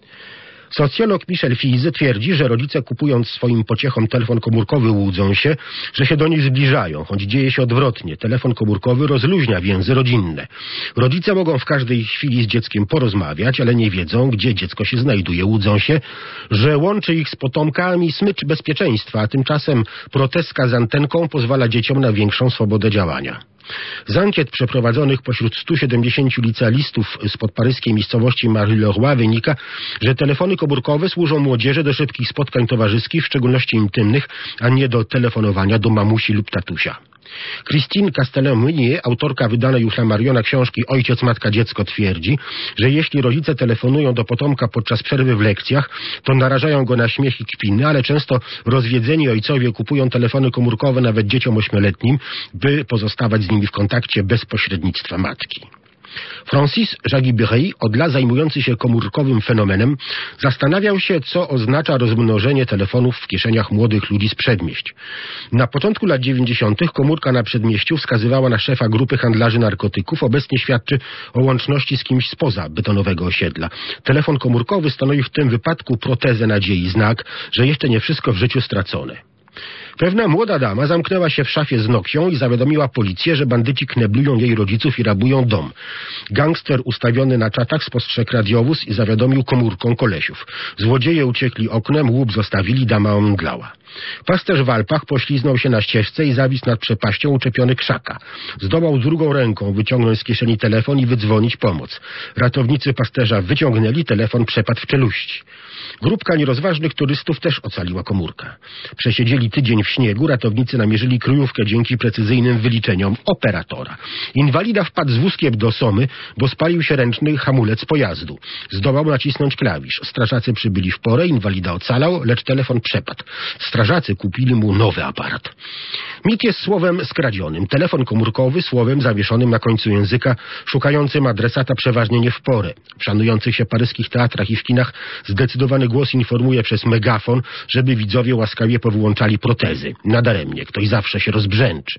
Socjolog Michel Fizy twierdzi, że rodzice kupując swoim pociechom telefon komórkowy łudzą się, że się do nich zbliżają, choć dzieje się odwrotnie. Telefon komórkowy rozluźnia więzy rodzinne. Rodzice mogą w każdej chwili z dzieckiem porozmawiać, ale nie wiedzą, gdzie dziecko się znajduje. Łudzą się, że łączy ich z potomkami smycz bezpieczeństwa, a tymczasem proteska z antenką pozwala dzieciom na większą swobodę działania. Z ankiet przeprowadzonych pośród stu siedemdziesięciu licealistów spod paryskiej miejscowości Marly-le-Roi wynika, że telefony komórkowe służą młodzieży do szybkich spotkań towarzyskich, w szczególności intymnych, a nie do telefonowania do mamusi lub tatusia. Christine Castellan-Meunier, autorka wydanej już dla Mariona książki Ojciec, Matka, Dziecko, twierdzi, że jeśli rodzice telefonują do potomka podczas przerwy w lekcjach, to narażają go na śmiech i kpiny, ale często rozwiedzeni ojcowie kupują telefony komórkowe nawet dzieciom ośmioletnim, by pozostawać z nimi w kontakcie bez pośrednictwa matki. Francis Jagiberi, od lat zajmujący się komórkowym fenomenem, zastanawiał się, co oznacza rozmnożenie telefonów w kieszeniach młodych ludzi z przedmieść. Na początku lat dziewięćdziesiątych komórka na przedmieściu wskazywała na szefa grupy handlarzy narkotyków, obecnie świadczy o łączności z kimś spoza betonowego osiedla. Telefon komórkowy stanowi w tym wypadku protezę nadziei, znak, że jeszcze nie wszystko w życiu stracone. Pewna młoda dama zamknęła się w szafie z Nokią i zawiadomiła policję, że bandyci kneblują jej rodziców i rabują dom. Gangster ustawiony na czatach spostrzegł radiowóz i zawiadomił komórką kolesiów. Złodzieje uciekli oknem, łup zostawili, dama omdlała. Pasterz w Alpach pośliznął się na ścieżce i zawisł nad przepaścią uczepiony krzaka. Zdołał drugą ręką wyciągnąć z kieszeni telefon i wydzwonić pomoc. Ratownicy pasterza wyciągnęli, telefon przepadł w czeluści. Grupka nierozważnych turystów też ocaliła komórka. Przesiedzieli tydzień w śniegu, ratownicy namierzyli kryjówkę dzięki precyzyjnym wyliczeniom operatora. Inwalida wpadł z wózkiem do Somy, bo spalił się ręczny hamulec pojazdu. Zdołał nacisnąć klawisz. Strażacy przybyli w porę, inwalida ocalał, lecz telefon przepadł. Strażacy kupili mu nowy aparat. Mit jest słowem skradzionym. Telefon komórkowy słowem zawieszonym na końcu języka, szukającym adresata przeważnie nie w porę. W szanujących się paryskich teatrach i w kinach zdecydowany głos informuje przez megafon, żeby widzowie łaskawie powłączali protezy. Nadaremnie, ktoś zawsze się rozbrzęczy.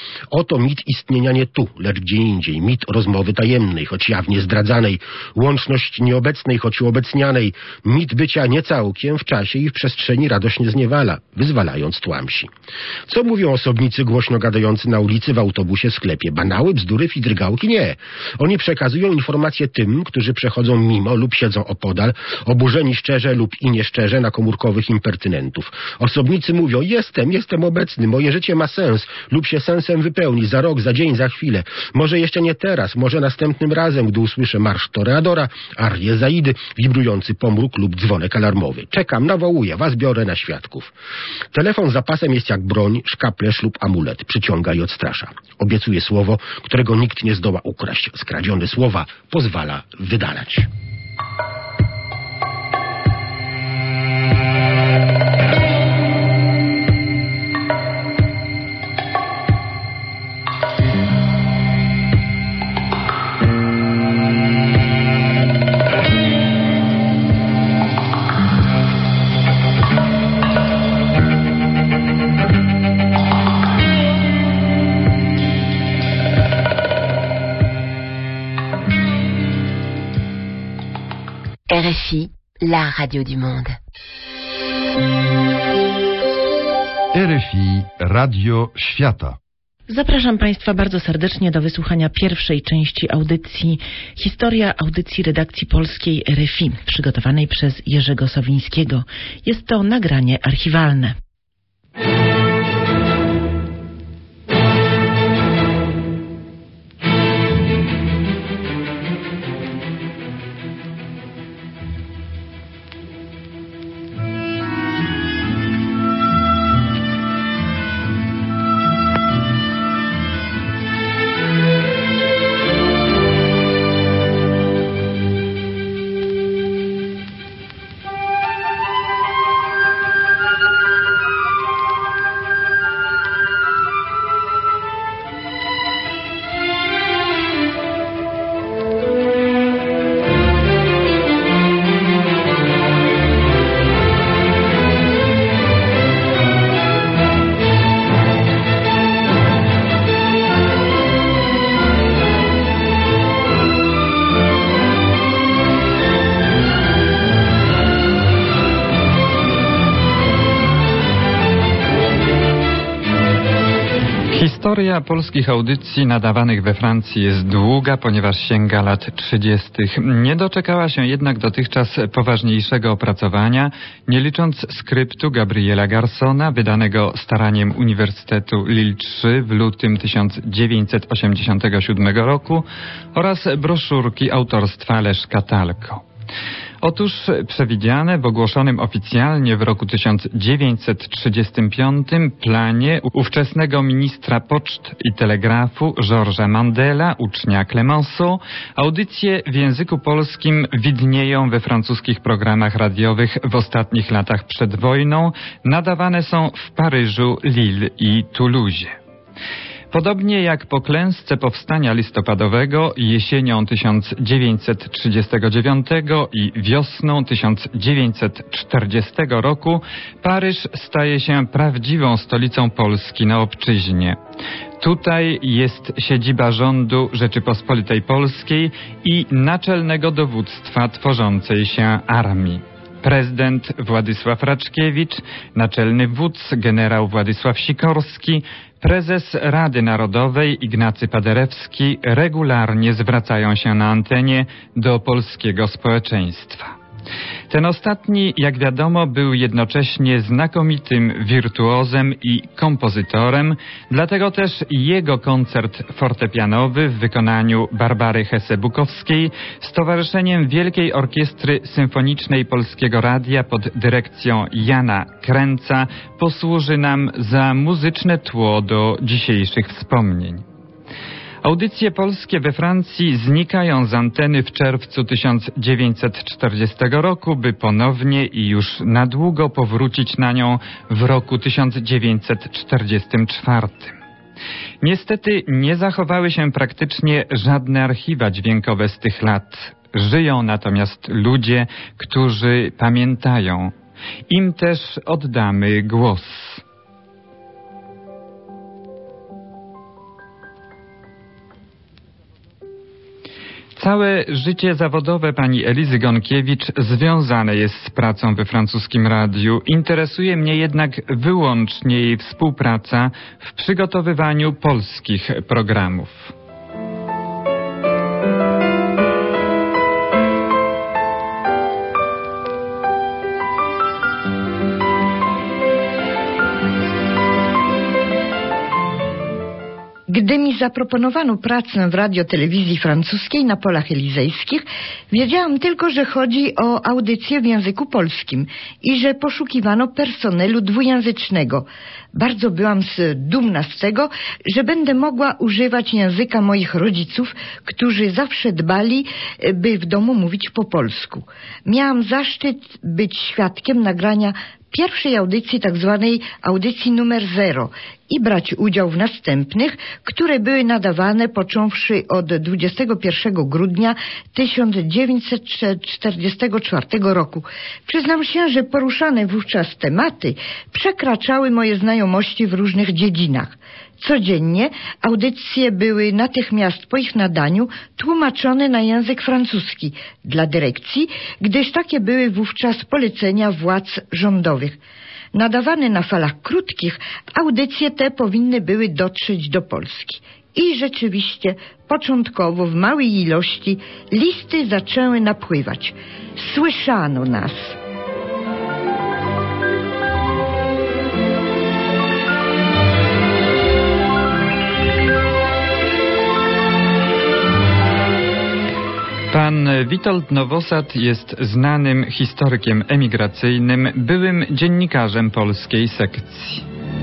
Oto mit istnienia nie tu, lecz gdzie indziej. Mit rozmowy tajemnej, choć jawnie zdradzanej. Łączność nieobecnej, choć uobecnianej. Mit bycia niecałkiem w czasie i w przestrzeni radośnie zniewala, wyzwalając tłamsi. Co mówią osobnicy głośno gadający na ulicy, w autobusie, sklepie? Banały, bzdury, fidrygałki? Nie. Oni przekazują informacje tym, którzy przechodzą mimo lub siedzą opodal, oburzeni szczerze lub i nieszczerze na komórkowych impertynentów. Osobnicy mówią: jestem, jestem obecny, moje życie ma sens lub się sensem wypełni za rok, za dzień, za chwilę. Może jeszcze nie teraz, może następnym razem, gdy usłyszę marsz toreadora, arię Zaidy, wibrujący pomruk lub dzwonek alarmowy. Czekam, nawołuję, was biorę na świadków. Telefon zapasem jest jak broń, szkaplerz lub amulet. Przyciąga i odstrasza. Obiecuje słowo, którego nikt nie zdoła ukraść. Skradzione słowa pozwala wydalać. R F I, la radio du monde. R F I, Radio Świata. Zapraszam Państwa bardzo serdecznie do wysłuchania pierwszej części audycji Historia audycji redakcji polskiej R F I, przygotowanej przez Jerzego Sowińskiego. Jest to nagranie archiwalne. Historia polskich audycji nadawanych we Francji jest długa, ponieważ sięga lat trzydziestych. Nie doczekała się jednak dotychczas poważniejszego opracowania, nie licząc skryptu Gabriela Garsona, wydanego staraniem Uniwersytetu Lille trzy w lutym tysiąc dziewięćset osiemdziesiątego siódmego roku oraz broszurki autorstwa Leszka Talko. Otóż przewidziane w ogłoszonym oficjalnie w roku tysiąc dziewięćset trzydziestym piątym planie ówczesnego ministra poczt i telegrafu Georgesa Mandela, ucznia Clemenceau, audycje w języku polskim widnieją we francuskich programach radiowych w ostatnich latach przed wojną, nadawane są w Paryżu, Lille i Toulouse. Podobnie jak po klęsce powstania listopadowego jesienią tysiąc dziewięćset trzydziestego dziewiątego i wiosną tysiąc dziewięćset czterdziestego roku, Paryż staje się prawdziwą stolicą Polski na obczyźnie. Tutaj jest siedziba rządu Rzeczypospolitej Polskiej i naczelnego dowództwa tworzącej się armii. Prezydent Władysław Raczkiewicz, naczelny wódz generał Władysław Sikorski, prezes Rady Narodowej Ignacy Paderewski regularnie zwracają się na antenie do polskiego społeczeństwa. Ten ostatni, jak wiadomo, był jednocześnie znakomitym wirtuozem i kompozytorem, dlatego też jego koncert fortepianowy w wykonaniu Barbary Hesse-Bukowskiej z Towarzyszeniem Wielkiej Orkiestry Symfonicznej Polskiego Radia pod dyrekcją Jana Kręca posłuży nam za muzyczne tło do dzisiejszych wspomnień. Audycje polskie we Francji znikają z anteny w czerwcu tysiąc dziewięćset czterdziestego roku, by ponownie i już na długo powrócić na nią w roku tysiąc dziewięćset czterdziestym czwartym. Niestety nie zachowały się praktycznie żadne archiwa dźwiękowe z tych lat. Żyją natomiast ludzie, którzy pamiętają. Im też oddamy głos. Całe życie zawodowe pani Elizy Gonkiewicz związane jest z pracą we francuskim radiu. Interesuje mnie jednak wyłącznie jej współpraca w przygotowywaniu polskich programów. Gdy mi zaproponowano pracę w radiotelewizji francuskiej na polach elizejskich, wiedziałam tylko, że chodzi o audycję w języku polskim i że poszukiwano personelu dwujęzycznego. Bardzo byłam dumna z tego, że będę mogła używać języka moich rodziców, którzy zawsze dbali, by w domu mówić po polsku. Miałam zaszczyt być świadkiem nagrania pierwszej audycji, tak zwanej audycji numer zero i brać udział w następnych, które były nadawane począwszy od dwudziestego pierwszego grudnia tysiąc dziewięćset czterdziestego czwartego roku. Przyznam się, że poruszane wówczas tematy przekraczały moje znajomości w różnych dziedzinach. Codziennie audycje były natychmiast po ich nadaniu tłumaczone na język francuski dla dyrekcji, gdyż takie były wówczas polecenia władz rządowych. Nadawane na falach krótkich, audycje te powinny były dotrzeć do Polski. I rzeczywiście, początkowo w małej ilości listy zaczęły napływać. Słyszano nas. Pan Witold Nowosad jest znanym historykiem emigracyjnym, byłym dziennikarzem polskiej sekcji.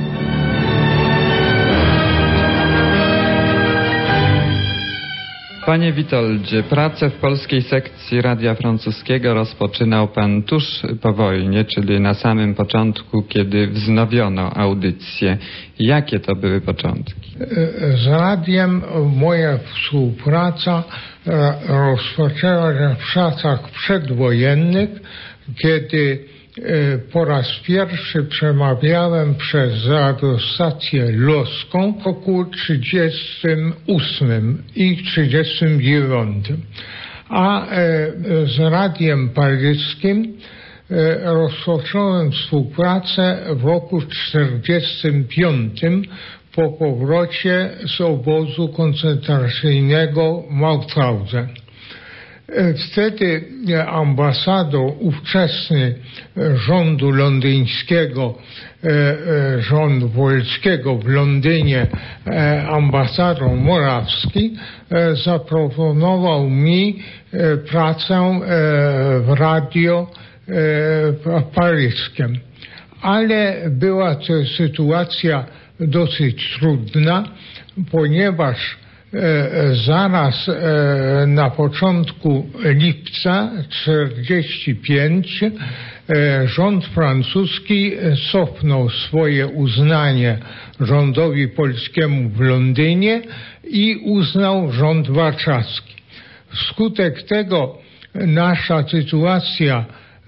Panie Witoldzie, pracę w polskiej sekcji Radia Francuskiego rozpoczynał pan tuż po wojnie, czyli na samym początku, kiedy wznowiono audycję. Jakie to były początki? Z radiem moja współpraca rozpoczęła się w czasach przedwojennych, kiedy po raz pierwszy przemawiałem przez radiostację loską w roku trzydziestym ósmym i trzydziestym dziewiątym. A z radiem paryskim rozpocząłem współpracę w roku czterdziestym piątym po powrocie z obozu koncentracyjnego Mauthausen. Wtedy ambasador ówczesny rządu londyńskiego, rządu polskiego w Londynie, ambasador Morawski, zaproponował mi pracę w radio paryskim. Ale była to sytuacja dosyć trudna, ponieważ zaraz na początku lipca czterdziestego piątego rząd francuski cofnął swoje uznanie rządowi polskiemu w Londynie i uznał rząd warszawski. Wskutek tego nasza sytuacja,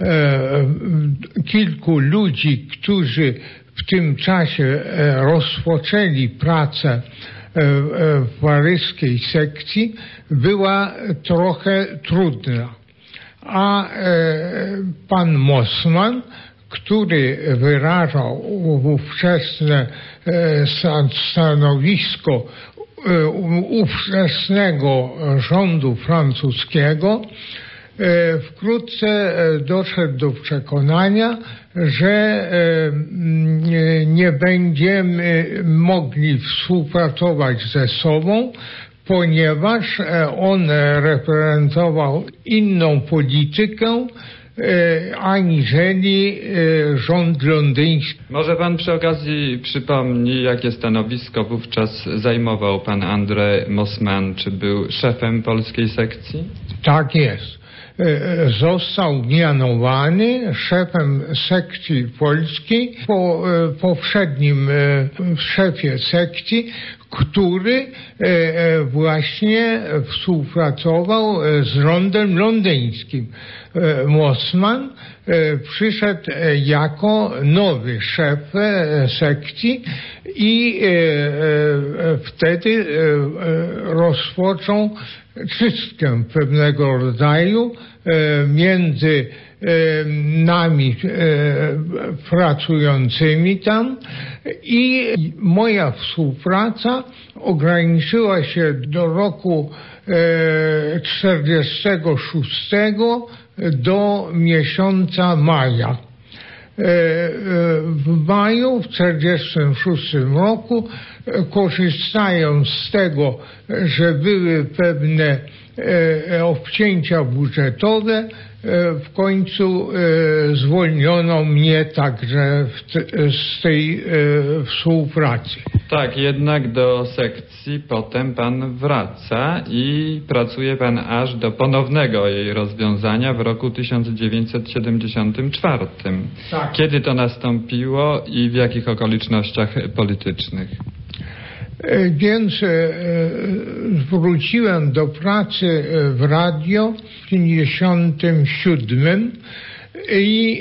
kilku ludzi, którzy w tym czasie rozpoczęli pracę w paryskiej sekcji, była trochę trudna. A pan Mossman, który wyrażał ówczesne stanowisko ówczesnego rządu francuskiego, wkrótce doszedł do przekonania, że nie będziemy mogli współpracować ze sobą, ponieważ on reprezentował inną politykę aniżeli rząd londyński. Może pan przy okazji przypomni, jakie stanowisko wówczas zajmował pan André Mossman? Czy był szefem polskiej sekcji? Tak jest. Został mianowany szefem sekcji polskiej po poprzednim szefie sekcji, który właśnie współpracował z rządem londyńskim. Mossman przyszedł jako nowy szef sekcji i wtedy rozpoczął czystkę pewnego rodzaju między nami pracującymi tam i moja współpraca ograniczyła się do roku czterdziestego szóstego do miesiąca maja. W maju w czterdziestym szóstym roku, korzystając z tego, że były pewne obcięcia budżetowe, w końcu zwolniono mnie także z tej współpracy. Tak, jednak do sekcji potem pan wraca i pracuje pan aż do ponownego jej rozwiązania w roku tysiąc dziewięćset siedemdziesiątym czwartym. Tak. Kiedy to nastąpiło i w jakich okolicznościach politycznych? Więc wróciłem do pracy w radio w pięćdziesiątym siódmym I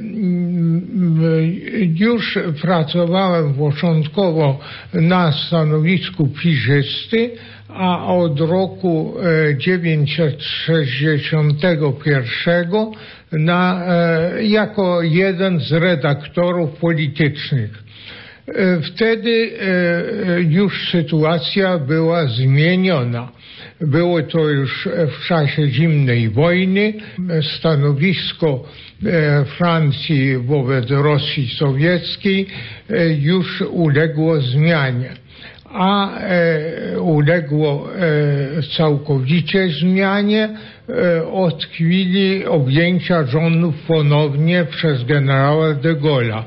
już pracowałem początkowo na stanowisku piżysty, a od roku dziewięćset sześćdziesiątego pierwszego na, jako jeden z redaktorów politycznych. Wtedy już sytuacja była zmieniona. Było to już w czasie zimnej wojny. Stanowisko Francji wobec Rosji Sowieckiej już uległo zmianie. A uległo całkowicie zmianie od chwili objęcia rządów ponownie przez generała de Gaulle'a.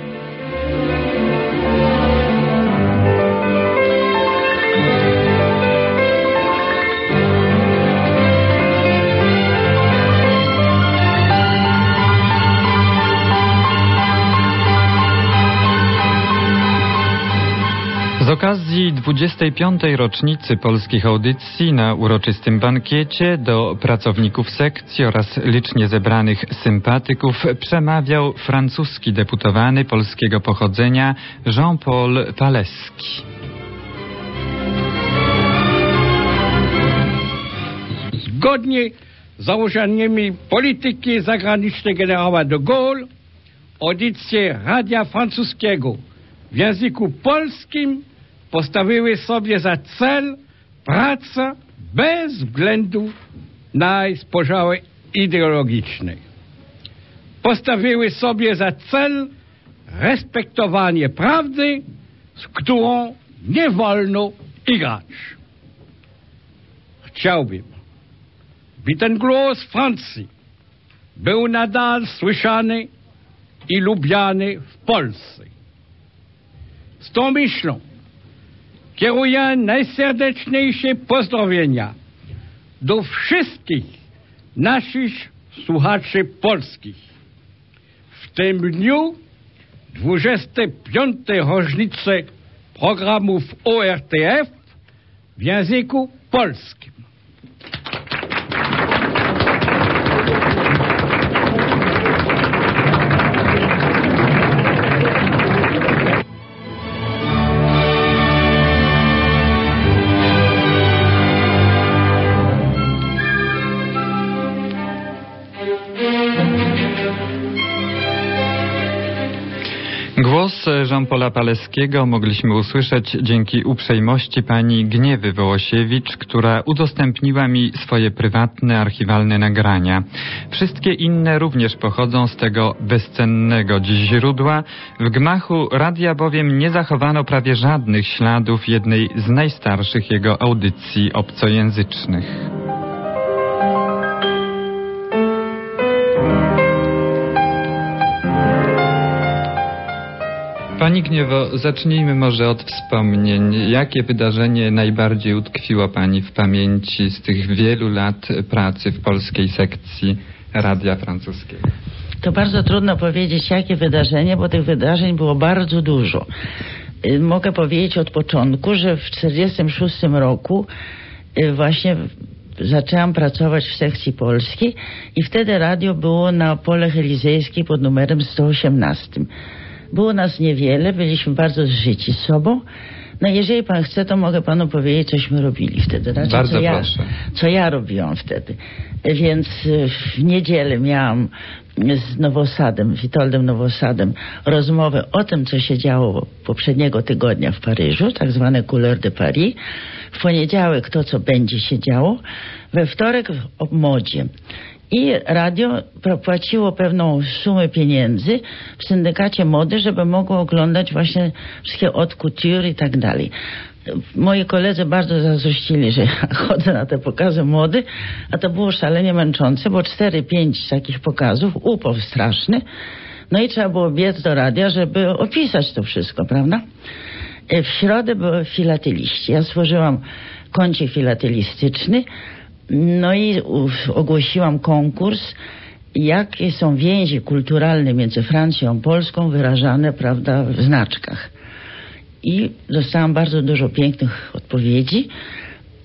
Z okazji dwudziestej piątej rocznicy polskich audycji na uroczystym bankiecie do pracowników sekcji oraz licznie zebranych sympatyków przemawiał francuski deputowany polskiego pochodzenia Jean-Paul Paleski. Zgodnie z założeniami polityki zagranicznej generała de Gaulle, audycje radia francuskiego w języku polskim postawiły sobie za cel pracę bez względu na spojrzenie ideologiczne. Postawiły sobie za cel respektowanie prawdy, z którą nie wolno igrać. Chciałbym, by ten głos Francji był nadal słyszany i lubiany w Polsce. Z tą myślą kieruję najserdeczniejsze pozdrowienia do wszystkich naszych słuchaczy polskich. W tym dniu dwudziestej piątej rocznicy programów O R T F w języku polskim. Głos Jean-Paula Paleskiego mogliśmy usłyszeć dzięki uprzejmości pani Gniewy Wołosiewicz, która udostępniła mi swoje prywatne, archiwalne nagrania. Wszystkie inne również pochodzą z tego bezcennego dziś źródła. W gmachu radia bowiem nie zachowano prawie żadnych śladów jednej z najstarszych jego audycji obcojęzycznych. Pani Gniewo, zacznijmy może od wspomnień. Jakie wydarzenie najbardziej utkwiło Pani w pamięci z tych wielu lat pracy w polskiej sekcji Radia Francuskiego? To bardzo trudno powiedzieć, jakie wydarzenie, bo tych wydarzeń było bardzo dużo. Mogę powiedzieć od początku, że w tysiąc dziewięćset czterdziestym szóstym roku właśnie zaczęłam pracować w sekcji polskiej i wtedy radio było na Polach Elizejskich pod numerem sto osiemnastym. Było nas niewiele, byliśmy bardzo zżyci z sobą. No jeżeli pan chce, to mogę panu powiedzieć, cośmy robili wtedy. Znaczy, bardzo co ja, proszę. Co ja robiłam wtedy. Więc w niedzielę miałam z Nowosadem, Witoldem Nowosadem, rozmowę o tym, co się działo poprzedniego tygodnia w Paryżu, tak zwane Couleur de Paris. W poniedziałek to, co będzie się działo. We wtorek o modzie. I radio płaciło pewną sumę pieniędzy w syndykacie mody, żeby mogło oglądać właśnie wszystkie haute couture i tak dalej. Moi koledzy bardzo zazdrościli, że chodzę na te pokazy mody, a to było szalenie męczące, bo cztery, pięć takich pokazów, upał straszny. No i trzeba było biec do radia, żeby opisać to wszystko, prawda? W środę były filateliści. Ja stworzyłam kącik filatelistyczny. No i ogłosiłam konkurs, jakie są więzi kulturalne między Francją a Polską wyrażane, prawda, w znaczkach. I dostałam bardzo dużo pięknych odpowiedzi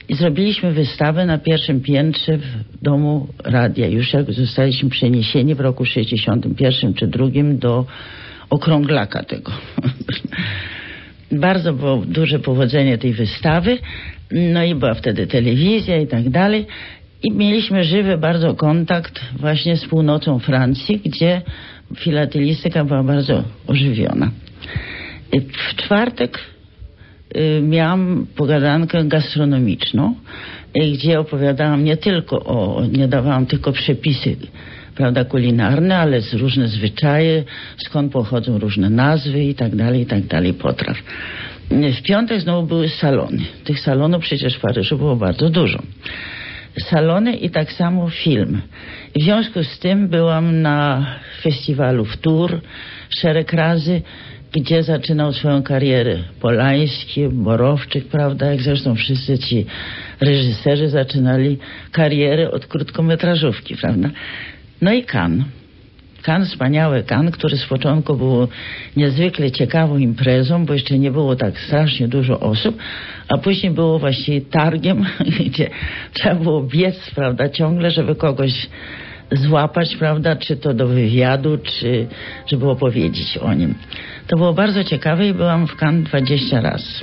I zrobiliśmy wystawę na pierwszym piętrze w domu radia. Już jak zostaliśmy przeniesieni w roku sześćdziesiątym pierwszym czy drugim do okrąglaka tego. Bardzo było duże powodzenie tej wystawy. No i była wtedy telewizja i tak dalej. I mieliśmy żywy bardzo kontakt właśnie z północą Francji, gdzie filatelistyka była bardzo ożywiona. I w czwartek y, miałam pogadankę gastronomiczną, y, gdzie opowiadałam nie tylko o, nie dawałam tylko przepisy, prawda, kulinarne, ale z różne zwyczaje, skąd pochodzą różne nazwy i tak dalej, i tak dalej, potraw. W piątek znowu były salony. Tych salonów przecież w Paryżu było bardzo dużo. Salony i tak samo film. W związku z tym byłam na festiwalu w Tours szereg razy, gdzie zaczynał swoją karierę Polański, Borowczyk, prawda, jak zresztą wszyscy ci reżyserzy zaczynali karierę od krótkometrażówki, prawda. No i Cannes. Cannes, wspaniałe Cannes, które z początku było niezwykle ciekawą imprezą, bo jeszcze nie było tak strasznie dużo osób, a później było właściwie targiem, gdzie trzeba było biec, prawda, ciągle, żeby kogoś złapać, prawda, czy to do wywiadu, czy żeby opowiedzieć o nim. To było bardzo ciekawe i byłam w Cannes dwadzieścia razy.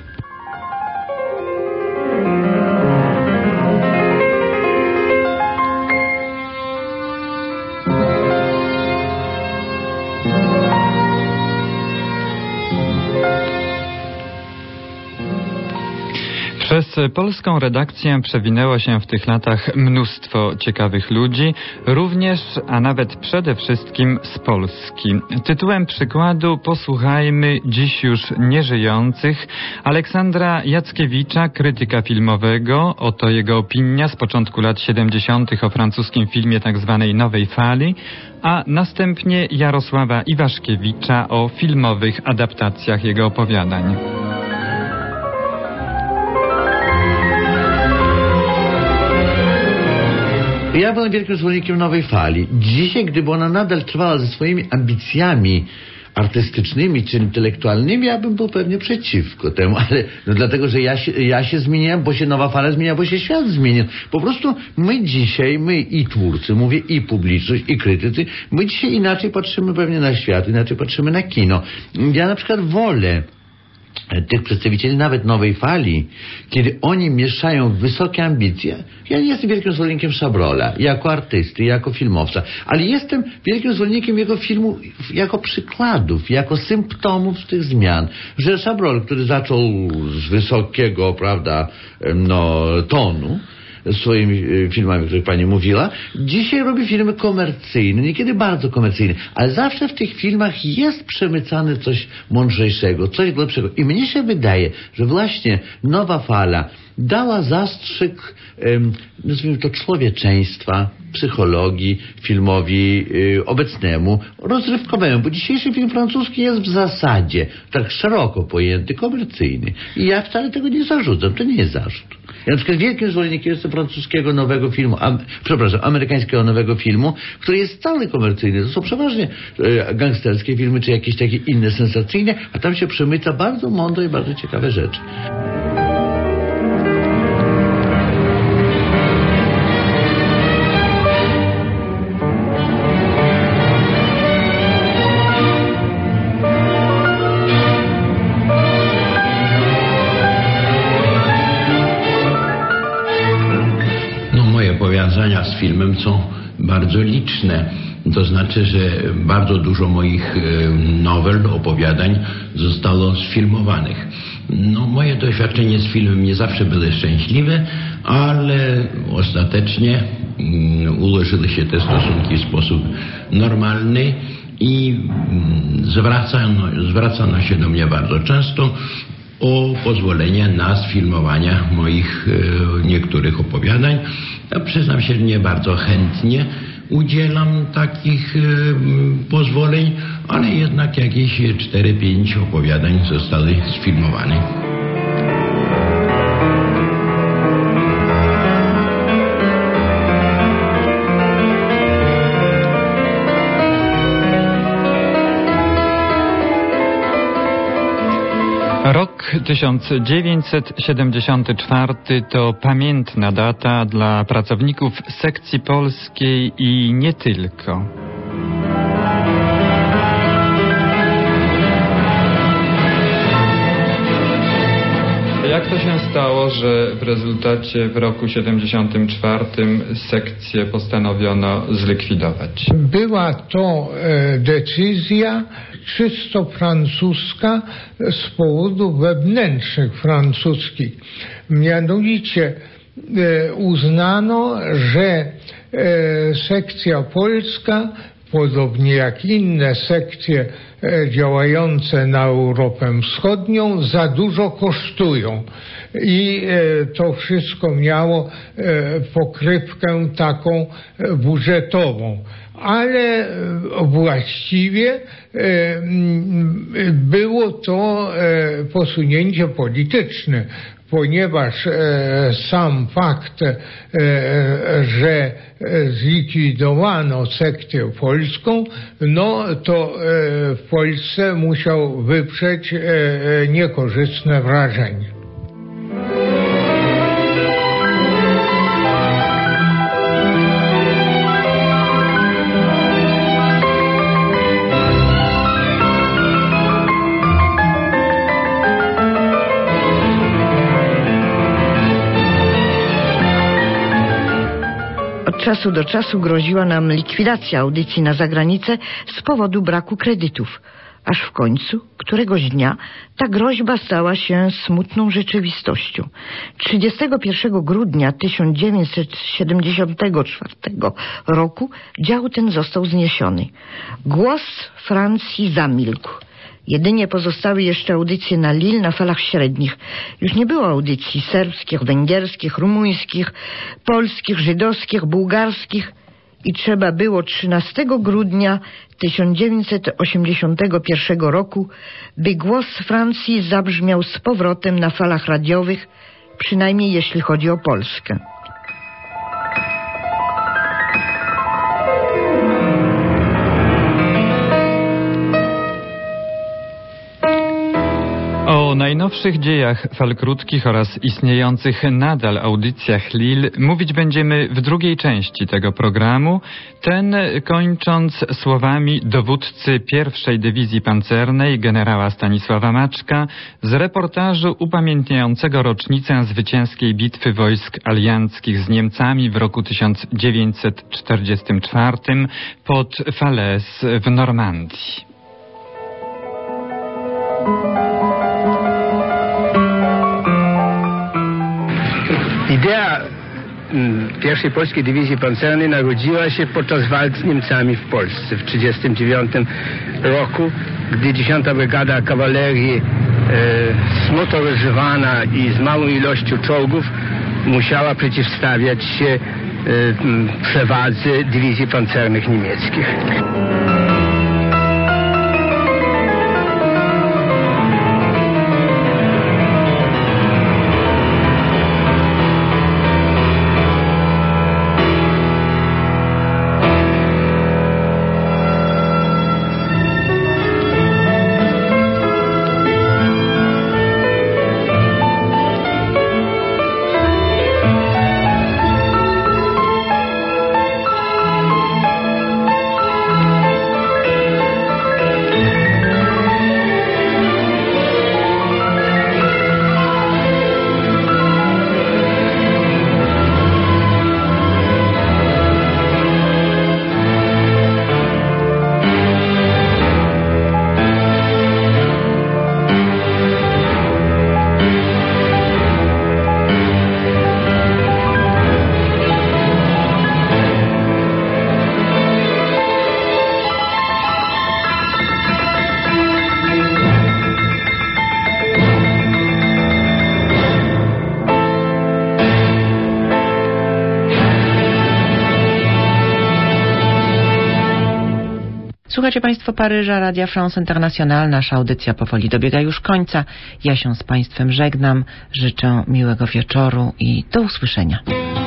Przez polską redakcję przewinęło się w tych latach mnóstwo ciekawych ludzi, również, a nawet przede wszystkim z Polski. Tytułem przykładu posłuchajmy dziś już nieżyjących Aleksandra Jackiewicza, krytyka filmowego. Oto jego opinia z początku lat siedemdziesiątych o francuskim filmie tzw. Nowej Fali, a następnie Jarosława Iwaszkiewicza o filmowych adaptacjach jego opowiadań. Ja byłem wielkim zwolennikiem Nowej Fali. Dzisiaj, gdyby ona nadal trwała ze swoimi ambicjami artystycznymi czy intelektualnymi, ja bym był pewnie przeciwko temu, ale no dlatego, że ja się, ja się zmieniłem, bo się Nowa Fala zmienia, bo się świat zmienia. Po prostu my dzisiaj, my i twórcy, mówię i publiczność, i krytycy, my dzisiaj inaczej patrzymy pewnie na świat, inaczej patrzymy na kino. Ja na przykład wolę tych przedstawicieli nawet Nowej Fali, kiedy oni mieszają wysokie ambicje. Ja nie jestem wielkim zwolennikiem Szabrola jako artysty, jako filmowca, ale jestem wielkim zwolennikiem jego filmu jako przykładów, jako symptomów tych zmian. Że Chabrol, który zaczął z wysokiego, prawda, no, tonu, swoimi filmami, o których pani mówiła, dzisiaj robi filmy komercyjne, niekiedy bardzo komercyjne, ale zawsze w tych filmach jest przemycane coś mądrzejszego, coś lepszego. I mnie się wydaje, że właśnie Nowa Fala dała zastrzyk, um, nazwijmy to, człowieczeństwa, psychologii filmowi y, obecnemu, rozrywkowemu, bo dzisiejszy film francuski jest w zasadzie tak szeroko pojęty, komercyjny. I ja wcale tego nie zarzucam, to nie jest zarzut. Ja na przykład wielkim zwolennikiem jestem francuskiego nowego filmu, am, przepraszam, amerykańskiego nowego filmu, który jest cały komercyjny. To są przeważnie e, gangsterskie filmy, czy jakieś takie inne sensacyjne, a tam się przemyca bardzo mądre i bardzo ciekawe rzeczy. Powiązania z filmem są bardzo liczne. To znaczy, że bardzo dużo moich nowel, opowiadań zostało sfilmowanych. No, moje doświadczenie z filmem nie zawsze były szczęśliwe, ale ostatecznie um, ułożyły się te stosunki w sposób normalny i um, zwracano, zwracano się do mnie bardzo często o pozwolenie na sfilmowanie moich e, niektórych opowiadań. Ja przyznam się, że nie bardzo chętnie udzielam takich e, pozwoleń, ale jednak jakieś cztery pięć opowiadań zostały sfilmowane. Rok tysiąc dziewięćset siedemdziesiąty czwarty to pamiętna data dla pracowników sekcji polskiej i nie tylko. Jak to się stało, że w rezultacie w roku siedemdziesiątym czwartym sekcję postanowiono zlikwidować? Była to e, decyzja czysto francuska z powodów wewnętrznych francuskich. Mianowicie e, uznano, że e, sekcja polska, podobnie jak inne sekcje e, działające na Europę Wschodnią, za dużo kosztują. I e, to wszystko miało e, pokrywkę taką e, budżetową. Ale e, właściwie e, było to e, posunięcie polityczne, ponieważ e, sam fakt, e, że zlikwidowano sekcję polską, no to e, w Polsce musiał wyprzeć e, niekorzystne wrażenie. Od czasu do czasu groziła nam likwidacja audycji na zagranicę z powodu braku kredytów. Aż w końcu, któregoś dnia, ta groźba stała się smutną rzeczywistością. trzydziestego pierwszego grudnia tysiąc dziewięćset siedemdziesiątego czwartego roku dział ten został zniesiony. Głos Francji zamilkł. Jedynie pozostały jeszcze audycje na Lille na falach średnich. Już nie było audycji serbskich, węgierskich, rumuńskich, polskich, żydowskich, bułgarskich i trzeba było trzynastego grudnia tysiąc dziewięćset osiemdziesiątego pierwszego roku, by głos Francji zabrzmiał z powrotem na falach radiowych, przynajmniej jeśli chodzi o Polskę. O najnowszych dziejach fal krótkich oraz istniejących nadal audycjach Lille mówić będziemy w drugiej części tego programu, ten kończąc słowami dowódcy pierwszej Dywizji Pancernej generała Stanisława Maczka z reportażu upamiętniającego rocznicę zwycięskiej bitwy wojsk alianckich z Niemcami w roku tysiąc dziewięćset czterdziestym czwartym pod Falaise w Normandii. Idea pierwszej Polskiej Dywizji Pancernej narodziła się podczas walk z Niemcami w Polsce w tysiąc dziewięćset trzydziestym dziewiątym roku, gdy dziesiąta Brygada Kawalerii e, zmotoryzowana i z małą ilością czołgów musiała przeciwstawiać się e, przewadze dywizji pancernych niemieckich. Słuchacie Państwo Paryża, Radia France International. Nasza audycja powoli dobiega już końca. Ja się z Państwem żegnam. Życzę miłego wieczoru i do usłyszenia.